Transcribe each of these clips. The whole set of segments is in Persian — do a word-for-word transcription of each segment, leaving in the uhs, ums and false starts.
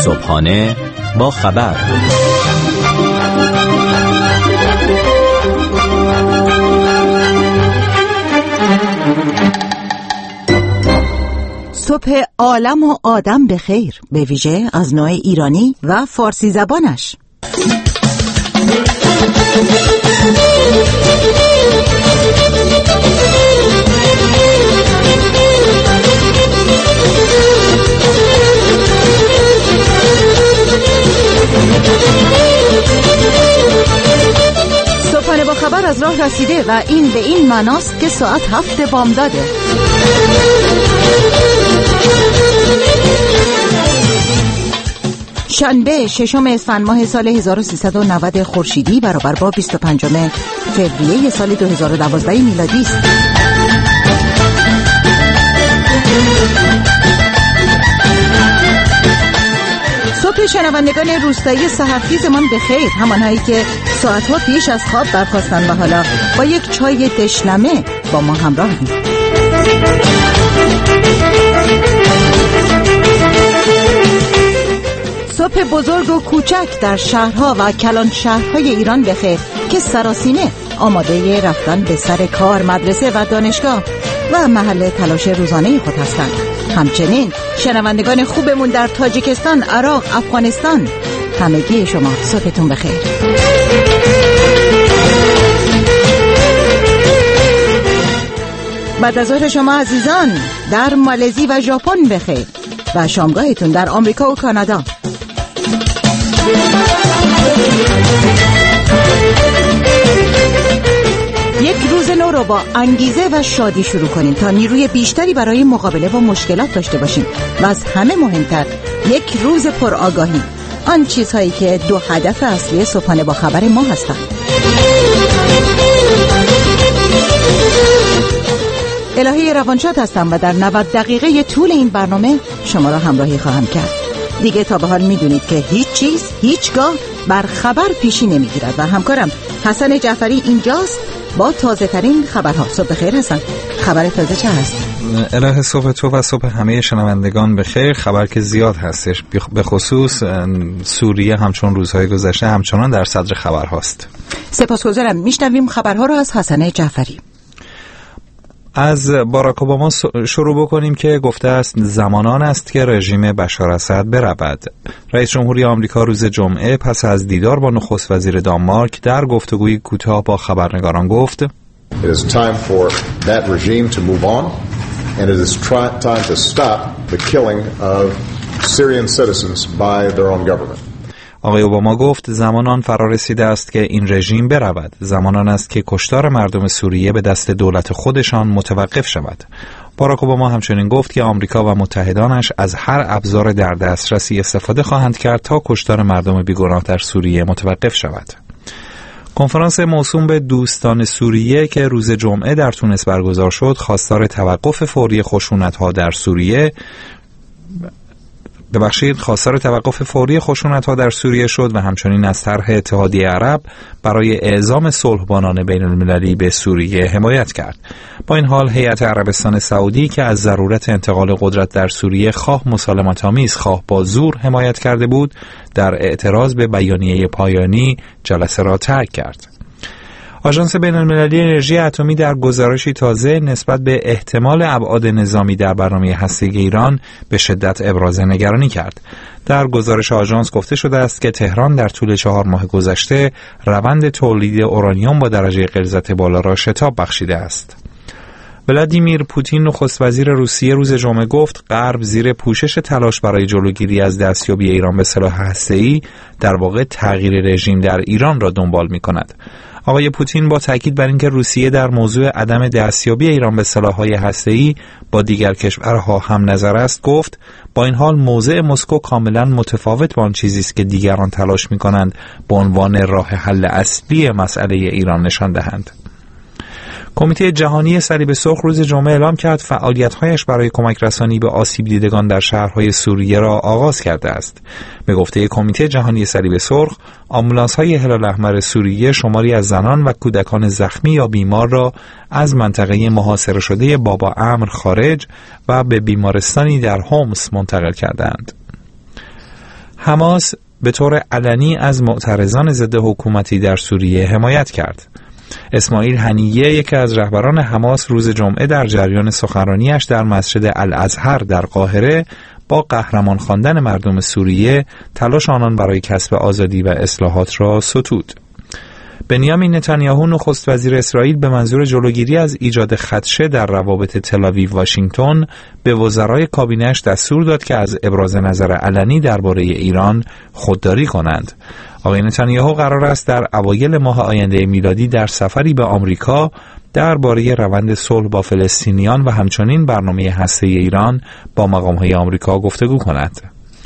صبحانه با خبر. صبح عالم و آدم بخیر، به ویژه از نوع ایرانی و فارسی زبانش. صبحانه با خبر از راه رسیده و این به این معناست که ساعت هفت بامداده. شنبه ششم اسفند ماه سال هزار و سیصد و نود خورشیدی برابر با بیست و پنجم فوریه سال دو هزار و دوازده میلادی است. صبح شنوندگان روستایی سحرخیزمان بخیر، همانهایی که ساعتها پیش از خواب برخاستن و حالا با یک چای دشنمه با ما همراهید. صبح بزرگ و کوچک در شهرها و کلان شهرهای ایران بخیر که سراسیمه آماده رفتن به سر کار، مدرسه و دانشگاه و محل تلاش روزانه خود هستند. همچنین شنوندگان خوبمون در تاجیکستان، عراق، افغانستان، همگی شما صبحتون بخیر. بعد از ظهر شما عزیزان در مالزی و ژاپن بخیر و شامگاهتون در آمریکا و کانادا. یک روز نو رو با انگیزه و شادی شروع کنیم تا نیروی بیشتری برای مقابله با مشکلات داشته باشیم و از همه مهمتر یک روز پر آگاهی، آن چیزهایی که دو هدف اصلی صبحانه با خبر ما هستند. الهی روانشاد هستم و در نود دقیقه طول این برنامه شما را همراهی خواهم کرد. دیگه تا به حال میدونید که هیچ چیز هیچگاه بر خبر پیشی نمیگیرد و همکارم حسن جعفری اینجاست با تازه ترین خبرها. صبح خیر حسن، خبر تازه چه هست؟ الهی صبح تو و صبح همه شنوندگان بخیر. خبر که زیاد هستش، به خصوص سوریه همچون روزهای گذشته همچنان در صدر خبرهاست. سپاسگزارم. میشنویم خبرها را از حسن جعفری. از باراک اوباما شروع بکنیم که گفته است زمانان است که رژیم بشار اسد برود. رئیس جمهوری آمریکا روز جمعه پس از دیدار با نخست وزیر دانمارک در گفتگوی کوتاه با خبرنگاران گفت It is time for that regime to move on and it is time to stop the killing of Syrian citizens by their own government. آقای اوباما گفت زمان آن فرا رسیده است که این رژیم برود. زمان آن است که کشتار مردم سوریه به دست دولت خودشان متوقف شود. باراک اوباما همچنین گفت که آمریکا و متحدانش از هر ابزار در دسترسی استفاده خواهند کرد تا کشتار مردم بیگناه در سوریه متوقف شود. کنفرانس موسوم به دوستان سوریه که روز جمعه در تونس برگزار شد، خواستار توقف فوری خشونت‌ها در سوریه ببخشید خواستار توقف فوری خشونت‌ها در سوریه شد و همچنین از طرح اتحادیه عرب برای اعزام صلح‌بانان بین‌المللی به سوریه حمایت کرد. با این حال هیئت عربستان سعودی که از ضرورت انتقال قدرت در سوریه خواه مسالمت‌آمیز خواه با زور حمایت کرده بود، در اعتراض به بیانیه پایانی جلسه را ترک کرد. آژانس بین‌المللی انرژی اتمی در گزارشی تازه نسبت به احتمال ابعاد نظامی در برنامه هسته‌ای ایران به شدت ابراز نگرانی کرد. در گزارش آژانس گفته شده است که تهران در طول چهار ماه گذشته روند تولید اورانیوم با درجه غلظت بالا را شتاب بخشیده است. ولادیمیر پوتین نخست وزیر روسیه روز جمعه گفت غرب زیر پوشش تلاش برای جلوگیری از دستیابی ایران به سلاح هسته‌ای در واقع تغییر رژیم در ایران را دنبال می‌کند. آقای پوتین با تاکید بر اینکه روسیه در موضوع عدم دستیابی ایران به سلاح‌های هسته‌ای با دیگر کشورها هم نظر است گفت با این حال موضع مسکو کاملا متفاوت با آن چیزی است که دیگران تلاش می‌کنند به عنوان راه حل اصلی مسئله ایران نشان دهند. کمیته جهانی صلیب سرخ روز جمعه اعلام کرد فعالیت‌هایش برای کمک رسانی به آسیب دیدگان در شهرهای سوریه را آغاز کرده است. به گفته کمیته جهانی صلیب سرخ، آمبولانس‌های هلال احمر سوریه شماری از زنان و کودکان زخمی یا بیمار را از منطقه محاصره شده بابا امر خارج و به بیمارستانی در هومس منتقل کردند. حماس به طور علنی از معترضان ضد حکومتی در سوریه حمایت کرد. اسماعیل هنیه، یکی از رهبران حماس، روز جمعه در جریان سخنرانیش در مسجد الازهر در قاهره با قهرمان خواندن مردم سوریه تلاش آنان برای کسب آزادی و اصلاحات را ستود. بنیامین نتانیاهو نخست وزیر اسرائیل به منظور جلوگیری از ایجاد خدشه در روابط تل‌آویو واشنگتن به وزرای کابینه‌اش دستور داد که از ابراز نظر علنی درباره ایران خودداری کنند. آقای نتانیاهو قرار است در اوایل ماه آینده میلادی در سفری به آمریکا درباره روند صلح با فلسطینیان و همچنین برنامه هسته ایران با مقام‌های آمریکا گفتگو کند.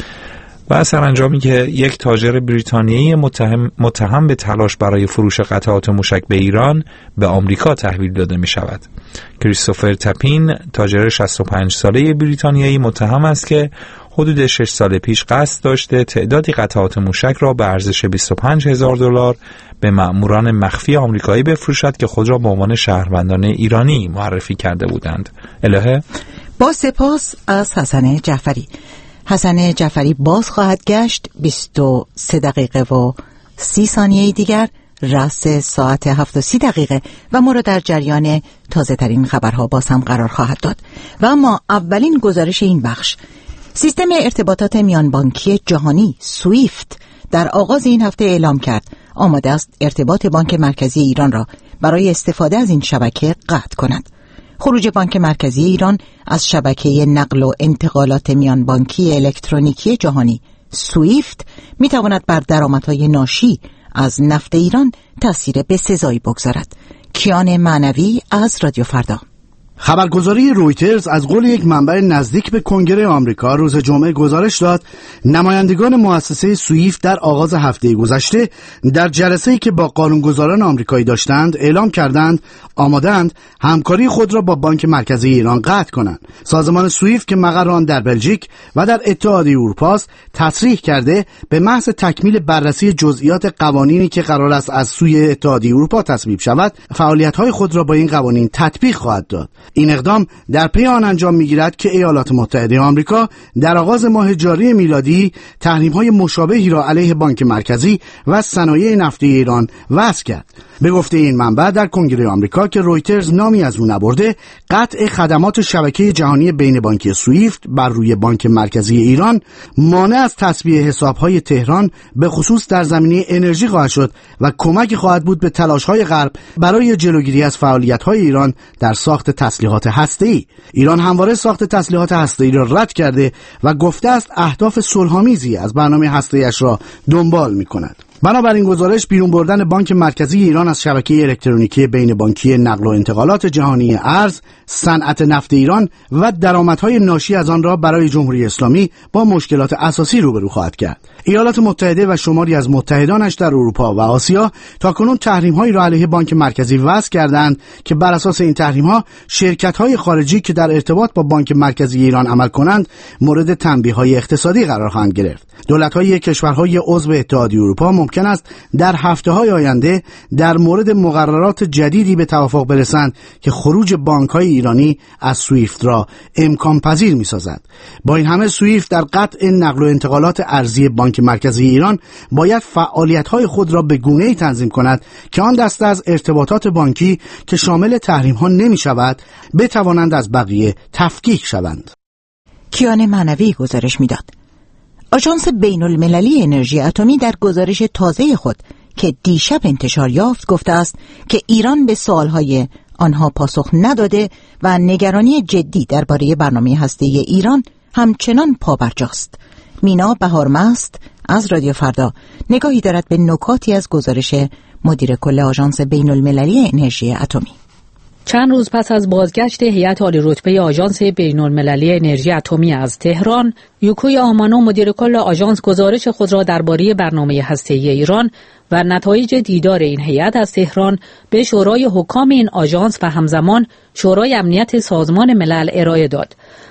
و سرانجامی که یک تاجر بریتانیایی متهم, متهم به تلاش برای فروش قطعات موشک به ایران به آمریکا تحویل داده می شود. کریستوفر تپین، تاجر شصت و پنج ساله بریتانیایی، متهم است که حدود شش سال پیش قصد داشته تعدادی قطعات موشک را به ارزش بیست و پنج هزار دلار به مأموران مخفی آمریکایی بفروشد که خود را به عنوان شهروندان ایرانی معرفی کرده بودند. الهه با سپاس از حسن جعفری. حسن جعفری باز خواهد گشت. بیست و سه دقیقه و سی ثانیه دیگر رأس ساعت هفت و سی دقیقه و ما را در جریان تازه ترین خبرها باز هم قرار خواهد داد. و اما اولین گزارش این بخش: سیستم ارتباطات میان بانکی جهانی سویفت در آغاز این هفته اعلام کرد آماده است ارتباط بانک مرکزی ایران را برای استفاده از این شبکه قطع کند. خروج بانک مرکزی ایران از شبکه نقل و انتقالات میان بانکی الکترونیکی جهانی سویفت می تواند بر درآمدهای ناشی از نفت ایران تأثیر بسزایی بگذارد. کیان معنوی از رادیو فردا. خبرگزاری رویترز از قول یک منبع نزدیک به کنگره آمریکا روز جمعه گزارش داد نمایندگان مؤسسه سویفت در آغاز هفته گذشته در جلسه‌ای که با قانونگذاران آمریکایی داشتند اعلام کردند آماده‌اند همکاری خود را با بانک مرکزی ایران قطع کنند. سازمان سویفت که مقر آن در بلژیک و در اتحادیه اروپا است تصریح کرده به محض تکمیل بررسی جزئیات قوانینی که قرار است از سوی اتحادیه اروپا تصویب شود فعالیت‌های خود را با این قوانین تطبیق خواهد داد. این اقدام در پی آن انجام می‌گیرد که ایالات متحده آمریکا در آغاز ماه جاری میلادی تحریم‌های مشابهی را علیه بانک مرکزی و صنایع نفتی ایران وضع کرد. به گفته این منبع در کنگره آمریکا که رویترز نامی از او نبرده، قطع خدمات شبکه جهانی بین بانکی سویفت بر روی بانک مرکزی ایران مانع از تسویه حساب‌های تهران به خصوص در زمینه انرژی خواهد شد و کمک خواهد بود به تلاش‌های غرب برای جلوگیری از فعالیت‌های ایران در ساخت تسلیحات هسته‌ای. ایران همواره ساخت تسلیحات هسته‌ای را رد کرده و گفته است اهداف صلح‌آمیزی از برنامه هسته‌ایش را دنبال می‌کند. بنابراین گزارش بیرون بردن بانک مرکزی ایران از شبکه الکترونیکی بین بانکی نقل و انتقالات جهانی ارز، صنعت نفت ایران و درآمدهای ناشی از آن را برای جمهوری اسلامی با مشکلات اساسی روبرو خواهد کرد. ایالات متحده و شماری از متحدانش در اروپا و آسیا تاکنون تحریم‌هایی را علیه بانک مرکزی وضع کردند که بر اساس این تحریم‌ها شرکت‌های خارجی که در ارتباط با بانک مرکزی ایران عمل کنند مورد تنبیه‌های اقتصادی قرار خواهند گرفت. دولت‌های کشورهای عضو اتحادیه اروپا ممکن است در هفته‌های آینده در مورد مقررات جدیدی به توافق برسند که خروج بانک‌های ایرانی از سویفت را امکان پذیر می‌سازد. با این همه سویفت در قطع نقل و انتقالات ارزی بانک مرکزی ایران باید فعالیت‌های خود را به گونه‌ای تنظیم کند که آن دسته از ارتباطات بانکی که شامل تحریم‌ها نمی‌شود بتوانند از بقیه تفکیک شوند. کیان معنوی گزارش می‌داد. آژانس بین المللی انرژی اتمی در گزارش تازه خود که دیشب انتشار یافت گفته است که ایران به سوالهای آنها پاسخ نداده و نگرانی جدی درباره برنامه هسته‌ای ایران همچنان پابرجاست. مینا بهارمست از رادیو فردا نگاهی دارد به نکاتی از گزارش مدیر کل آژانس بین المللی انرژی اتمی. چند روز پس از بازگشت هیئت عالی رتبه آژانس بین‌المللی انرژی اتمی از تهران، یوکوی آمانو مدیر کل آژانس گزارش خود را درباره برنامه هسته‌ای ایران و نتایج دیدار این هیئت از تهران به شورای حکام این آژانس و همزمان شورای امنیت سازمان ملل ارائه داد.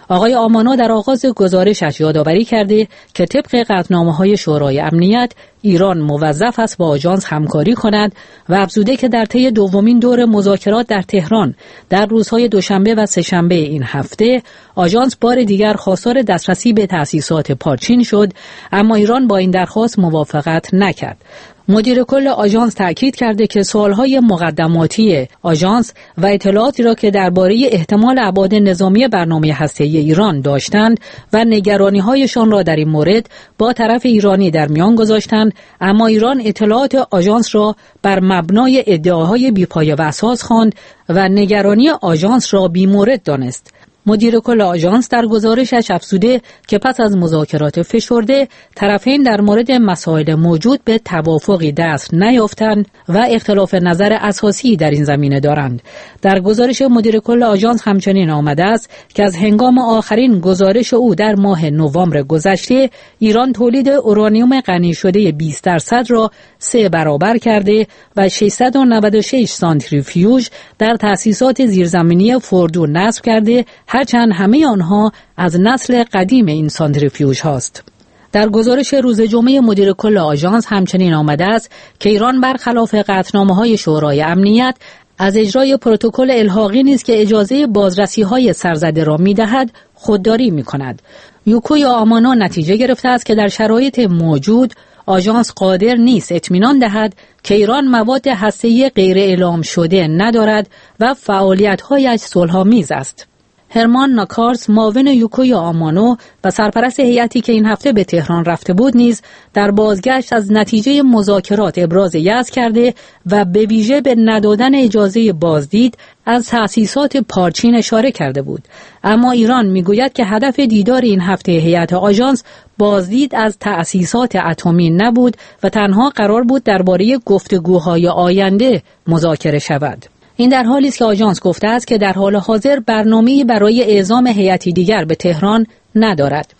آقای آمانو در آغاز گزارشش یادآوری کرده که طبق قطعنامه‌های شورای امنیت ایران موظف است با آژانس همکاری کند و افزوده که در طی دومین دور مذاکرات در تهران در روزهای دوشنبه و سه‌شنبه این هفته آژانس بار دیگر خواستار دسترسی به تأسیسات پارچین شد، اما ایران با این درخواست موافقت نکرد. مدیر کل آژانس تأکید کرده که سوالهای مقدماتی آژانس و اطلاعاتی را که درباره احتمال ابعاد نظامی برنامه هسته‌ای ایران داشتند و نگرانی‌هایشان را در این مورد با طرف ایرانی در میان گذاشتند، اما ایران اطلاعات آژانس را بر مبنای ادعاهای بی‌پایه و اساس خواند و نگرانی آژانس را بی‌مورد دانست. مدیر کل آژانس در گزارشش افزوده که پس از مذاکرات فشرده طرفین در مورد مسائل موجود به توافقی دست نیافتند و اختلاف نظر اساسی در این زمینه دارند. در گزارش مدیر کل آژانس همچنین آمده است که از هنگام آخرین گزارش او در ماه نوامبر گذشته ایران تولید اورانیوم غنی شده بیست درصد را سه برابر کرده و ششصد و نود و شش سانتریفیوژ در تأسیسات زیرزمینی فوردو نصب کرده، هرچند همه آنها از نسل قدیم این سانتریفیوژ هاست. در گزارش روز جمعه مدیر کل آژانس همچنین آمده است که ایران برخلاف قطعنامه‌های شورای امنیت از اجرای پروتکل الحاقی نیز که اجازه بازرسی‌های سرزده را می‌دهد خودداری می‌کند. یوکوی آمانو نتیجه گرفته است که در شرایط موجود آژانس قادر نیست اطمینان دهد که ایران مواد هسته‌ای غیر اعلام شده ندارد و فعالیت‌هایش صلح‌آمیز است. هرمان ناکارس معاون یوکوی آمانو و سرپرست هیئتی که این هفته به تهران رفته بود نیز در بازگشت از نتیجه مذاکرات ابراز یأس کرده و به ویژه به ندادن اجازه بازدید از تأسیسات پارچین اشاره کرده بود. اما ایران میگوید که هدف دیدار این هفته هیئت آژانس بازدید از تأسیسات اتمی نبود و تنها قرار بود درباره گفتگوهای آینده مذاکره شود. این در حالی است که آژانس گفته است که در حال حاضر برنامه‌ای برای اعزام هیئتی دیگر به تهران ندارد.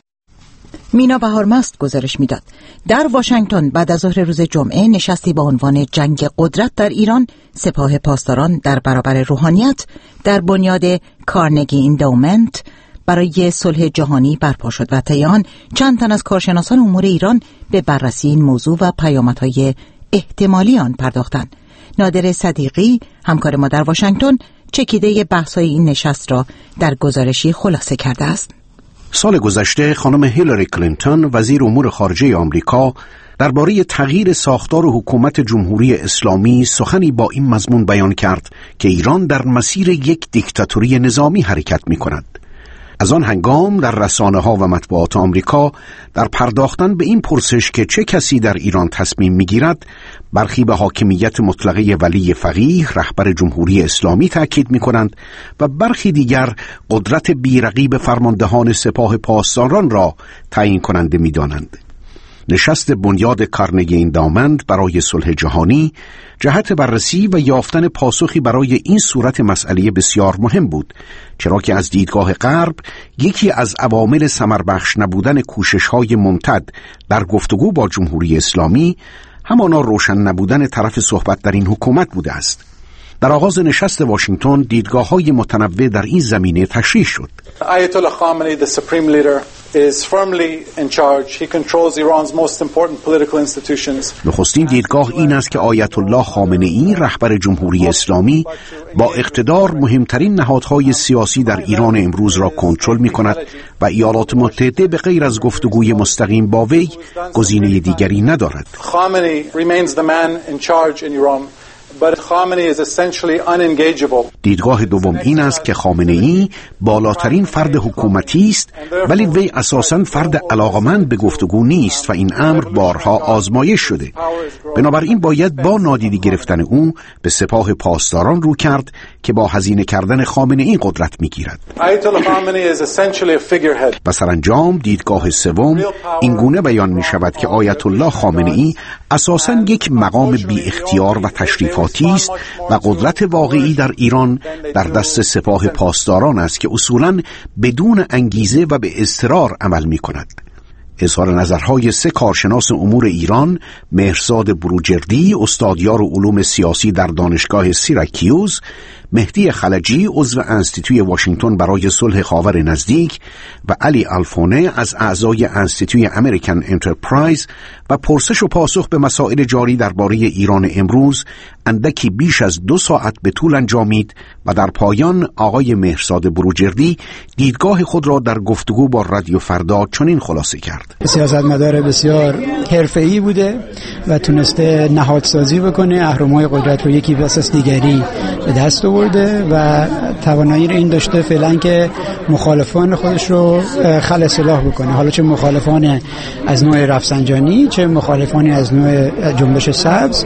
مینا بهارمست گزارش میداد. در واشنگتن بعد از ظهر روز جمعه نشستی با عنوان جنگ قدرت در ایران، سپاه پاسداران در برابر روحانیت در بنیاد کارنگی اندومنت برای صلح جهانی برپا شد و طی آن چند تن از کارشناسان امور ایران به بررسی این موضوع و پیامدهای احتمالی آن پرداختند. نادر صدیقی همکار ما در واشنگتن چکیده بحث‌های این نشست را در گزارشی خلاصه کرده است. سال گذشته خانم هیلاری کلینتون وزیر امور خارجه آمریکا درباره تغییر ساختار حکومت جمهوری اسلامی سخنی با این مضمون بیان کرد که ایران در مسیر یک دیکتاتوری نظامی حرکت می‌کند. از آن هنگام در رسانه‌ها و مطبوعات آمریکا در پرداختن به این پرسش که چه کسی در ایران تصمیم می‌گیرد، برخی به حاکمیت مطلقه ولی فقیه رهبر جمهوری اسلامی تأکید می‌کنند و برخی دیگر قدرت بی‌رقیب فرماندهان سپاه پاسداران را تعیین کننده می‌دانند. نشست بنیاد کارنگی اندومنت برای صلح جهانی جهت بررسی و یافتن پاسخی برای این صورت مسئله بسیار مهم بود، چرا که از دیدگاه غرب یکی از عوامل ثمربخش نبودن کوشش‌های ممتد در گفتگو با جمهوری اسلامی همانا روشن نبودن طرف صحبت در این حکومت بوده است. در آغاز نشست واشنگتن دیدگاه‌های متنوع در این زمینه تشریح شد. آیت الله خامنه‌ای the supreme leader is firmly in charge. He controls Iran's most important political institutions. نخستین دیدگاه این است که آیت الله خامنه‌ای رهبر جمهوری اسلامی با اقتدار مهمترین نهادهای سیاسی در ایران امروز را کنترل می‌کند و ایالات متحده به غیر از گفتگوی مستقیم با وی گزینه دیگری ندارد. Khamenei remains the man in charge in Iran. But Khamenei is essentially unengageable. دیدگاه دوم این است که خامنه‌ای بالاترین فرد حکومتی است، ولی وی اساساً فرد علاقمند به گفتگو نیست و این امر بارها آزمایش شده. بنابراین باید با نادیده گرفتن او به سپاه پاسداران رو کرد که با هزینه کردن خامنه‌ای قدرت می‌گیرد. و سرانجام دیدگاه سوم این گونه بیان می‌شود که آیت الله خامنه‌ای اساساً یک مقام بی اختیار و تشریفاتی است و قدرت واقعی در ایران در دست سپاه پاسداران است که اصولاً بدون انگیزه و به اضطرار عمل می‌کند. اظهار نظرهای سه کارشناس امور ایران، مهرزاد بروجردی، استادیار علوم سیاسی در دانشگاه سیراکیوز، مهدی خلجی عضو انستیتوی واشنگتن برای صلح خاور نزدیک و علی الفونه از اعضای انستیتوی امریکن انترپرایز و پرسش و پاسخ به مسائل جاری درباره ایران امروز اندکی بیش از دو ساعت به طول انجامید و در پایان آقای مهرزاد بروجردی دیدگاه خود را در گفتگو با رادیو فردا چنین خلاصه کرد: سیاستمدار بسیار حرفه‌ای بوده و تونسته نهادسازی بکنه، اهرم‌های قدرت رو یکی پس از دیگری به دست آورده و توانایی این داشته فعلا که مخالفان خودش رو خلع سلاح بکنه، حالا چه مخالفان از نوع رفسنجانی چه مخالفانی از نوع جنبش سبز،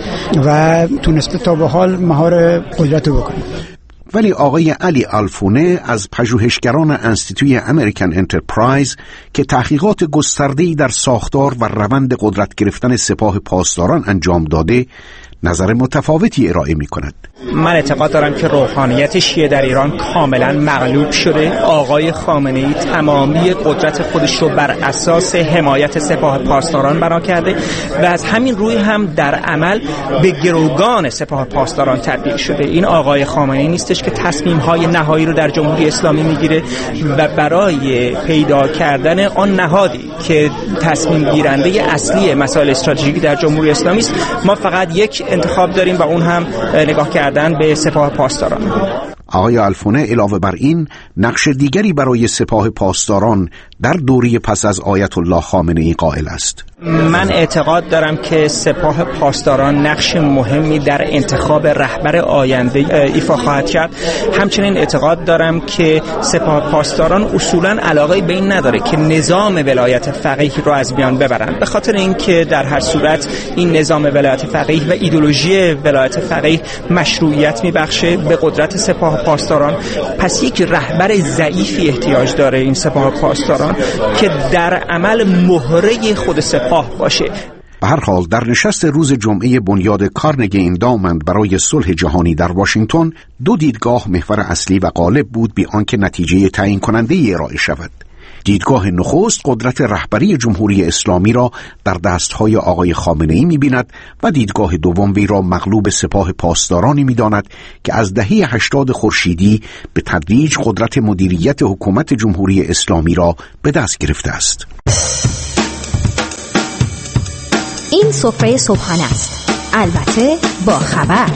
و تونسته تا به حال مهار قدرت رو بکنه. ولی آقای علی الفونه از پژوهشگران انستیتوی امریکن انترپرایز که تحقیقات گسترده‌ای در ساختار و روند قدرت گرفتن سپاه پاسداران انجام داده نظر متفاوتی ارائه می کند. من اعتقاد دارم که روحانیت شیعه در ایران کاملا مغلوب شده. آقای خامنه‌ای تمامی قدرت خودش رو بر اساس حمایت سپاه پاسداران بنا کرده و از همین روی هم در عمل به گروگان سپاه پاسداران تبدیل شده. این آقای خامنه‌ای نیستش که تصمیم‌های نهایی رو در جمهوری اسلامی میگیره و برای پیدا کردن آن نهادی که تصمیم گیرنده اصلی مسائل استراتژیکی در جمهوری اسلامی است، ما فقط یک انتخاب داریم و اون هم نگاه کردن به سپاه پاسداران. آقای الفونه علاوه بر این نقش دیگری برای سپاه پاسداران در دوره پس از آیت الله خامنه‌ای قائل است. من اعتقاد دارم که سپاه پاسداران نقش مهمی در انتخاب رهبر آینده ایفا خواهد کرد. همچنین اعتقاد دارم که سپاه پاسداران اصولاً علاقه به این نداره که نظام ولایت فقیه رو از میان ببرن، به خاطر اینکه در هر صورت این نظام ولایت فقیه و ایدئولوژی ولایت فقیه مشروعیت میبخشه به قدرت سپاه پاسداران. پس یک رهبر ضعیفی احتیاج داره این سپاه پاسداران که در عمل مهره خود سپاه باشه. به هر حال در نشست روز جمعه بنیاد کارنگی اندامند برای صلح جهانی در واشنگتن دو دیدگاه محور اصلی و غالب بود بی آنکه نتیجه تعیین کننده ارائه شود. دیدگاه نخست قدرت رهبری جمهوری اسلامی را در دستهای آقای خامنه‌ای می‌بیند و دیدگاه دوم وی را مغلوب سپاه پاسدارانی می‌داند که از دهه هشتاد خورشیدی به تدریج قدرت مدیریت حکومت جمهوری اسلامی را به دست گرفته است. این سفره صبحانه است، البته با خبر.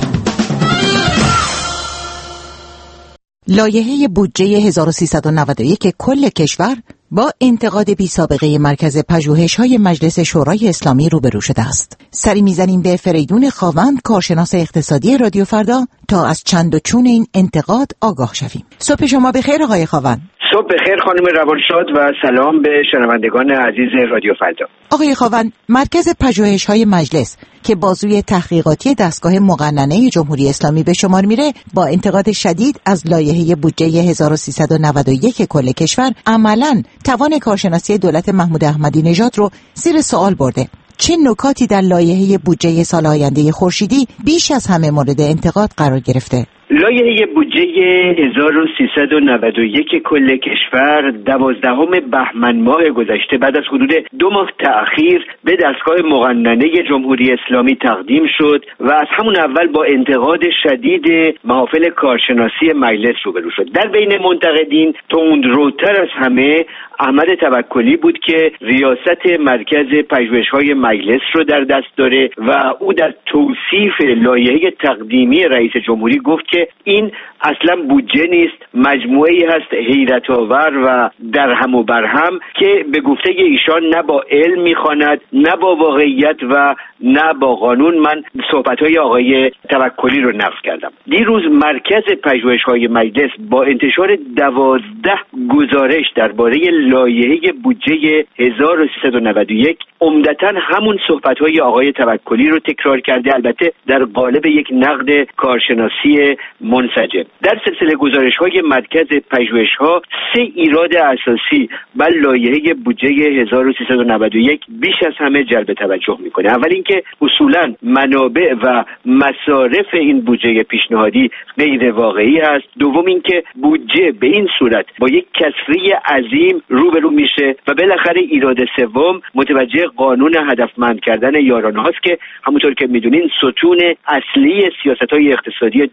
لایحه بودجه هزار و سیصد و نود و یک کل کشور با انتقاد بی سابقه مرکز پژوهش‌های مجلس شورای اسلامی روبرو شده است. سری می‌زنیم به فریدون خاوند، کارشناس اقتصادی رادیو فردا، تا از چند و چون این انتقاد آگاه شویم. صبح شما بخیر آقای خاوند. صبح بخیر خانم روانشاد و سلام به شنوندگان عزیز رادیو فردا. آقای خاوند، مرکز پژوهش‌های مجلس که بازوی تحقیقاتی دستگاه مقننه جمهوری اسلامی به شمار میره، با انتقاد شدید از لایحه بودجه هزار و سیصد و نود و یک کل کشور عملاً توان کارشناسی دولت محمود احمدی نژاد رو زیر سوال برده. چه نکاتی در لایحه بودجه سال آینده خورشیدی بیش از همه مورد انتقاد قرار گرفته؟ لایحه بودجه هزار و سیصد و نود و یک کل کشور دوازدهم بهمن ماه گذشته بعد از حدود دو ماه تأخیر به دستگاه مقننه جمهوری اسلامی تقدیم شد و از همون اول با انتقاد شدید محافل کارشناسی مجلس روبرو شد. در بین منتقدین تندروتر از همه احمد توکلی بود که ریاست مرکز پژوهش‌های مجلس رو در دست داره و او در توصیف لایحه تقدیمی رئیس جمهوری گفت که این اصلا بودجه نیست، مجموعه‌ای هست حیرت آور و در هم و بر هم که به گفته ایشان نه با علم میخواند نه با واقعیت و نه با قانون. من صحبت‌های آقای توکلی رو نقل کردم. دیروز مرکز پژوهش‌های مجلس با انتشار دوازده گزارش درباره لایحه بودجه هزار و سیصد و نود و یک عمدتاً همون صحبت‌های آقای توکلی رو تکرار کرده، البته در قالب یک نقد کارشناسی منسجم. در سلسله گزارش‌های مرکز پژوهش‌ها سه ایراد اساسی بر لایحه بودجه هزار و سیصد و نود و یک بیش از همه جلب توجه می‌کنه. اول اینکه اصولاً منابع و مصارف این بودجه پیشنهادی غیر واقعی است. دوم اینکه بودجه به این صورت با یک کسری عظیم روبرو میشه و بالاخره ایراد سوم متوجه قانون هدفمند کردن یارانه هاست که همونطور که میدونین ستون اصلی سیاست‌های اقتصادی دولت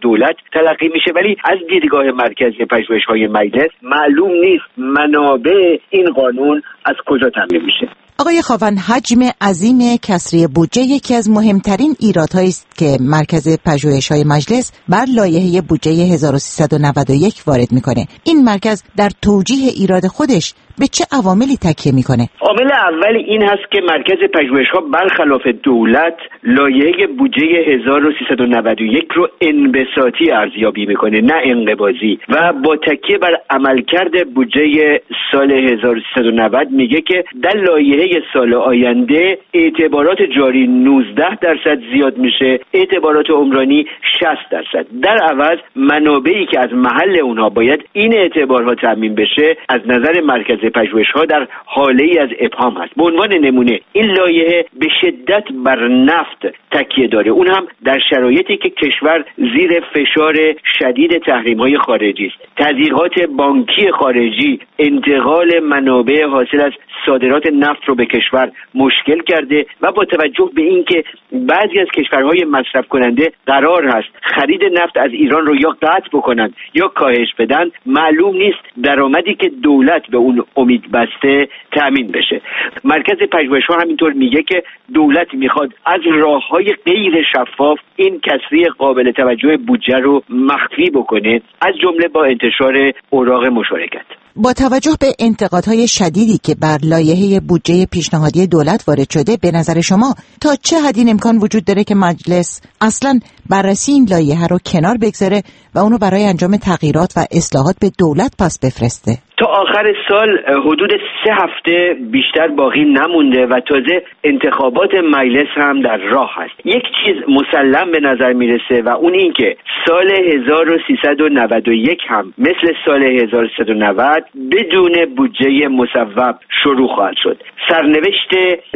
تلقی میشه، ولی از دیدگاه مرکزی پژوهش‌های مجلس معلوم نیست منابع این قانون از کجا تامین میشه. آقای خاوند، حجم عظیم کسری بودجه یکی از مهمترین ایرادهایی است که مرکز پژوهش‌های مجلس بر لایحه بودجه هزار و سیصد و نود و یک وارد میکنه. این مرکز در توجیه ایراد خودش به چه عواملی تکیه میکنه؟ عامل اول این هست که مرکز پژوهش‌ها برخلاف دولت لایحه بودجه هزار و سیصد و نود و یک رو انبساطی ارزیابی میکنه، نه انقباضی، و با تکیه بر عملکرد بودجه سال هزار و سیصد و نود میگه که در لایحه سال آینده اعتبارات جاری نوزده درصد زیاد میشه، اعتبارات عمرانی شصت درصد. در عوض منابعی که از محل اونها باید این اعتبارها تامین بشه از نظر مرکز پژوهش‌ها در حاله ای از ابهام هست. به عنوان نمونه این لایحه به شدت بر نفت تکیه داره، اون هم در شرایطی که کشور زیر فشار شدید تحریم‌های خارجی است. تضییقات بانکی خارجی انتقال منابع حاصل از صادرات نفت رو به کشور مشکل کرده و با توجه به اینکه بعضی از کشورهای مصرف کننده قرار هست خرید نفت از ایران رو یا قطع بکنن یا کاهش بدن، معلوم نیست درآمدی که دولت به اون امید بسته تامین بشه. مرکز پژوهش‌ها همینطور میگه که دولت میخواد از راه‌های غیر شفاف این کسری قابل توجه بودجه رو مخفی بکنه، از جمله با انتشار اوراق مشارکت. با توجه به انتقادهای شدیدی که بر لایحه بودجه پیشنهادی دولت وارد شده، به نظر شما تا چه حد این امکان وجود داره که مجلس اصلاً بررسی این لایحه رو کنار بگذاره و اونو برای انجام تغییرات و اصلاحات به دولت پس بفرسته؟ تا آخر سال حدود سه هفته بیشتر باقی نمونده و تازه انتخابات مجلس هم در راه هست. یک چیز مسلم به نظر میرسه و اون این که سال هزار و سیصد و نود و یک هم مثل سال هزار و سیصد و نود بدون بودجه مصوب شروع خواهد شد. سرنوشت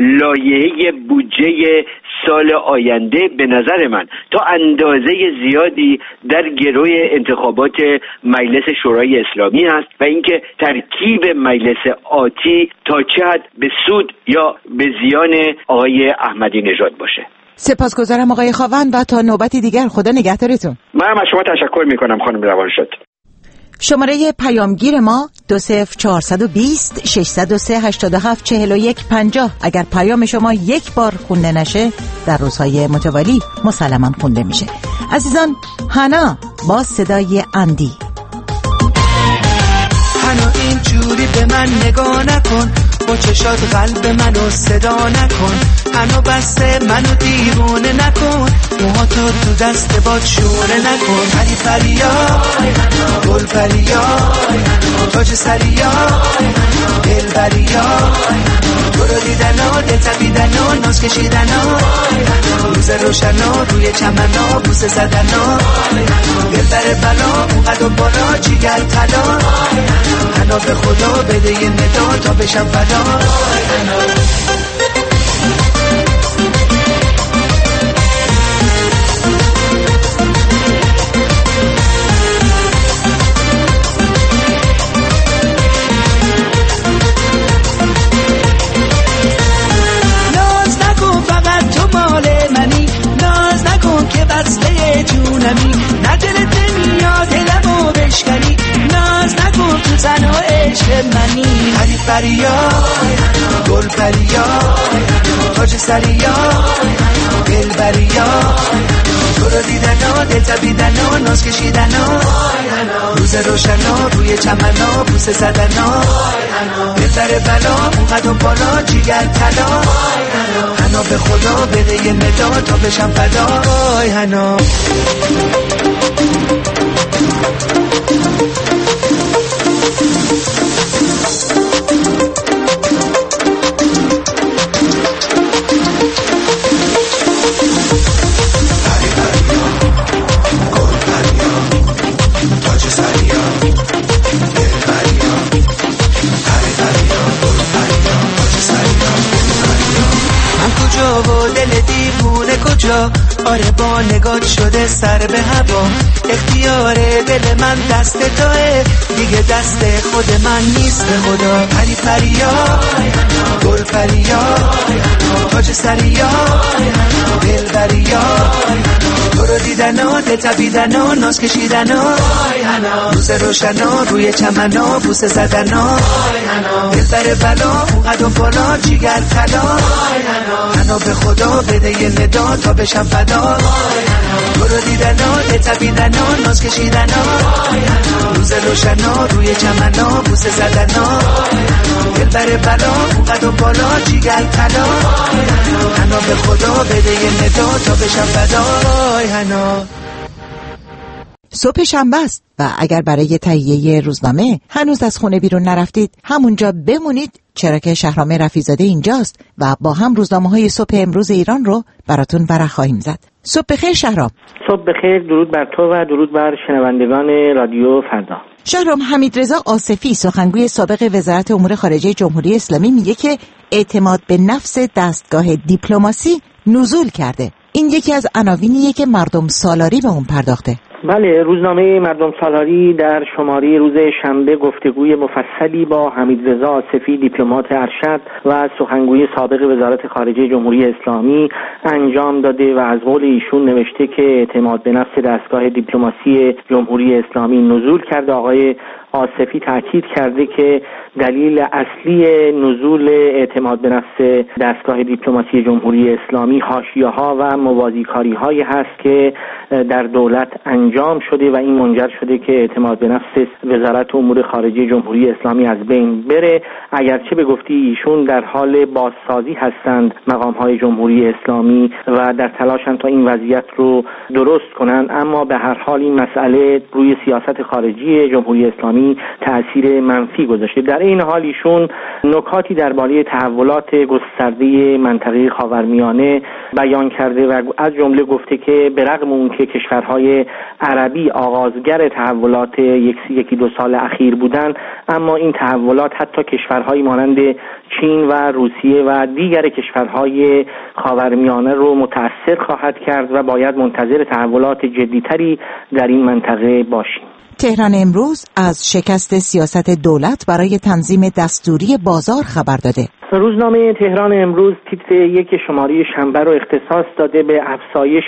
لایحه بودجه سال آینده به نظر من تا اندازه زیادی در گروی انتخابات مجلس شورای اسلامی است و اینکه ترکیب مجلس آتی تا چه حد به سود یا به زیان آقای احمدی نژاد باشه. سپاسگزارم آقای خاوند و تا نوبتی دیگر، خدا نگهدارتون. من از شما تشکر میکنم خانم روانشد. شماره پیامگیر ما دو صفر چهارصد و بیست ششصد و سه هشتاد و هفت چهل و یک پنجاه. اگر پیام شما یک بار خونده نشه در روزهای متوالی مسلماً خونده میشه. عزیزان، هانا با صدای اندی. هانا اینجوری به من نگاه نکن، با چشات قلب منو صدا نکن، هانا بسته منو دیوونه نکن، موهاتو تو دست باد شونه نکن، پری پریا گل پریا تاج سریا دل بریا تو رو دیدنا دل تبیدنا ناز کشیدنا روز روشنا روی چمنا بوسه زدنا دل بر بلا اونقدر بالا جیگر طلا، هانا به خدا بده یه ندا تا بشم فدا. ناز نکن فقط تو مال منی، ناز نکن که بسته جونمی، نه دلت نمیاد دلمو بشکنی، ناز نکن تو تنها عشق منی، پری پریا گل پریا تاج سریا دل بریا تو رو دیدنا دل تبیدنا ناز کشیدنا روز روشنا روی چمنا بوسه زدنا دل بر بلا اونقدر بالا جیگر طلا، هانا به خدا بده یه ندا تا بشم فدا. آی هانا آره با نگات شده سر به هوا، اختیار دل من دست توه دیگه دست خود من نیست به خدا، پری پریا گل پریا تاج سریا دلبریا تو رو دیدن و دل تپیدن و ناز کشیدن و روز روشن و روی چمن و بوسه زدن و دلبر بلا قد و بالا جیگر طلا حنا به خدا بده یه ندا تا بشم فدا تو رو دیدن و دل تپیدن و ناز کشیدن و روز روشن و روی چمن و بوسه زدن و دلبر بلا قد و بالا جیگر طلا حنا به خدا بده یه ندا تا بشم فدا حنا. صبح شنبه است و اگر برای تهیه روزنامه هنوز از خونه بیرون نرفتید همونجا بمونید، چرا که شهرام رفیع‌زاده اینجاست و با هم روزنامه‌های صبح امروز ایران رو براتون ورق خواهیم زد. صبح بخیر شهرام. صبح بخیر، درود بر تو و درود بر شنوندگان رادیو فردا. شهرام، حمیدرضا آصفی سخنگوی سابق وزارت امور خارجه جمهوری اسلامی میگه که اعتماد به نفس دستگاه دیپلماسی نزول کرده. این یکی از عناوینیه که مردم سالاری به اون پرداخته. بله، روزنامه مردم سالاری در شماره روز شنبه گفتگوی مفصلی با حمیدرضا آصفی دیپلمات ارشد و سخنگوی سابق وزارت خارجه جمهوری اسلامی انجام داده و از قول ایشون نوشته که اعتماد به نفس دستگاه دیپلماسی جمهوری اسلامی نزول کرده. آقای آصفی تاکید کرده که دلیل اصلی نزول اعتماد به نفس دستگاه دیپلماسی جمهوری اسلامی حاشیه‌ها و موازیکاری‌هایی هست که در دولت انجام شده و این منجر شده که اعتماد به نفس وزارت امور خارجه جمهوری اسلامی از بین بره. اگرچه به گفته ایشون در حال بازسازی هستند مقام‌های جمهوری اسلامی و در تلاشن تا این وضعیت رو درست کنند، اما به هر حال این مسئله روی سیاست خارجی جمهوری اسلامی تأثیر منفی گذاشته. در این حال ایشون نکاتی درباره تحولات گسترده منطقه خاورمیانه بیان کرده و از جمله گفته که به رغم اون که کشورهای عربی آغازگر تحولات یکی دو سال اخیر بودند، اما این تحولات حتی کشورهای مانند چین و روسیه و دیگر کشورهای خاورمیانه رو متأثر خواهد کرد و باید منتظر تحولات جدیتری در این منطقه باشیم. تهران امروز از شکست سیاست دولت برای تنظیم دستوری بازار خبر داده. روزنامه تهران امروز تیتر یک شماره شنبه رو اختصاص داده به افزایش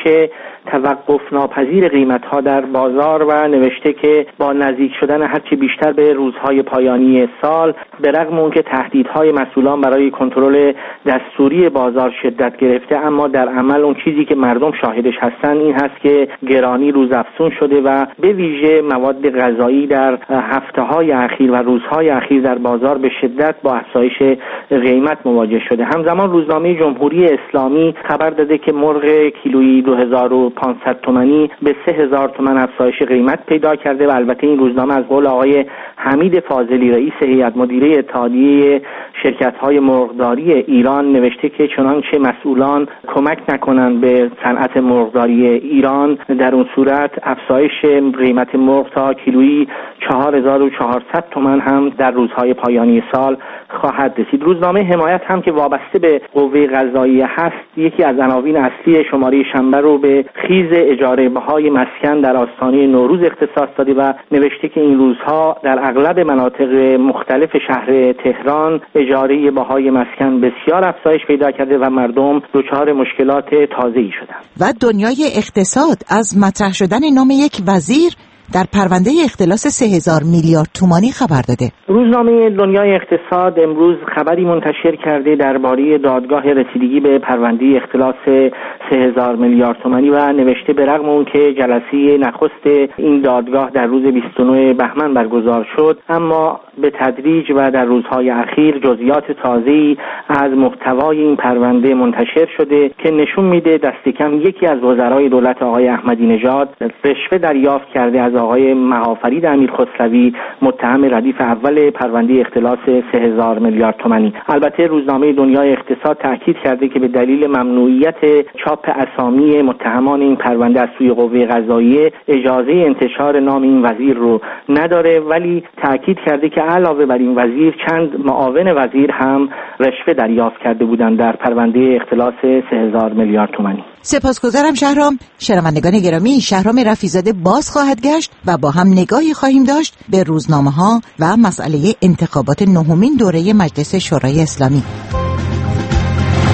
توقف ناپذیر قیمت‌ها در بازار و نوشته که با نزدیک شدن هرچی بیشتر به روزهای پایانی سال، به رغم اون که تهدیدهای مسئولان برای کنترل دستوری بازار شدت گرفته، اما در عمل اون چیزی که مردم شاهدش هستن این هست که گرانی روزافزون شده و به ویژه مواد غذایی در هفته‌های اخیر و روزهای اخیر در بازار به شدت با افزایش قیمت مواجه شده. همزمان روزنامه جمهوری اسلامی خبر داده که مرغ کیلویی دو هزار و پانصد تومانی به سه هزار تومان افزایش قیمت پیدا کرده و البته این روزنامه از قول آقای حمید فاضلی رئیس هیئت مدیره اتحادیه شرکت‌های مرغداری ایران نوشته که چنانچه مسئولان کمک نکنند به صنعت مرغداری ایران، در اون صورت افزایش قیمت مرغ تا کیلویی چهار هزار و چهارصد تومان هم در روزهای پایانی سال خواهد رسید. روزنامه حمایت هم که وابسته به قوه قضاییه هست یکی از عناوین اصلی شماره شنبه رو به خیز اجاره بهای مسکن در آستانه نوروز اختصاص داده و نوشته که این روزها در اغلب مناطق مختلف شهر تهران اجاره بهای مسکن بسیار افزایش پیدا کرده و مردم دچار مشکلات تازه‌ای شدند. و دنیای اقتصاد از مطرح شدن نام یک وزیر در پرونده اختلاس سه هزار میلیارد تومانی خبر داده. روزنامه دنیای اقتصاد امروز خبری منتشر کرده درباره دادگاه رسیدگی به پرونده اختلاس سه هزار میلیارد تومانی و نوشته به رغم اون که جلسه نخست این دادگاه در روز بیست و نه بهمن برگزار شد، اما به تدریج و در روزهای اخیر جزئیات تازه‌ای از محتوای این پرونده منتشر شده که نشون میده دست کم یکی از وزرای دولت آقای احمدی نژاد رشوه دریافت کرده از آقای مهافرید امیرخسروی، متهم ردیف اول پرونده اختلاس سه هزار میلیارد تومانی. البته روزنامه دنیای اقتصاد تاکید کرده که به دلیل ممنوعیت چاپ اسامی متهمان این پرونده از سوی قوه قضاییه اجازه انتشار نام این وزیر رو نداره، ولی تاکید کرده که علاوه بر این وزیر چند معاون وزیر هم رشوه دریافت کرده بودند در پرونده اختلاس سه هزار میلیارد تومانی. سپاسگزارم شهرام. شنوندگان گرامی، شهرام رفیع‌زاده باز خواهد گشت و با هم نگاهی خواهیم داشت به روزنامه‌ها و مسئله انتخابات نهمین دوره مجلس شورای اسلامی.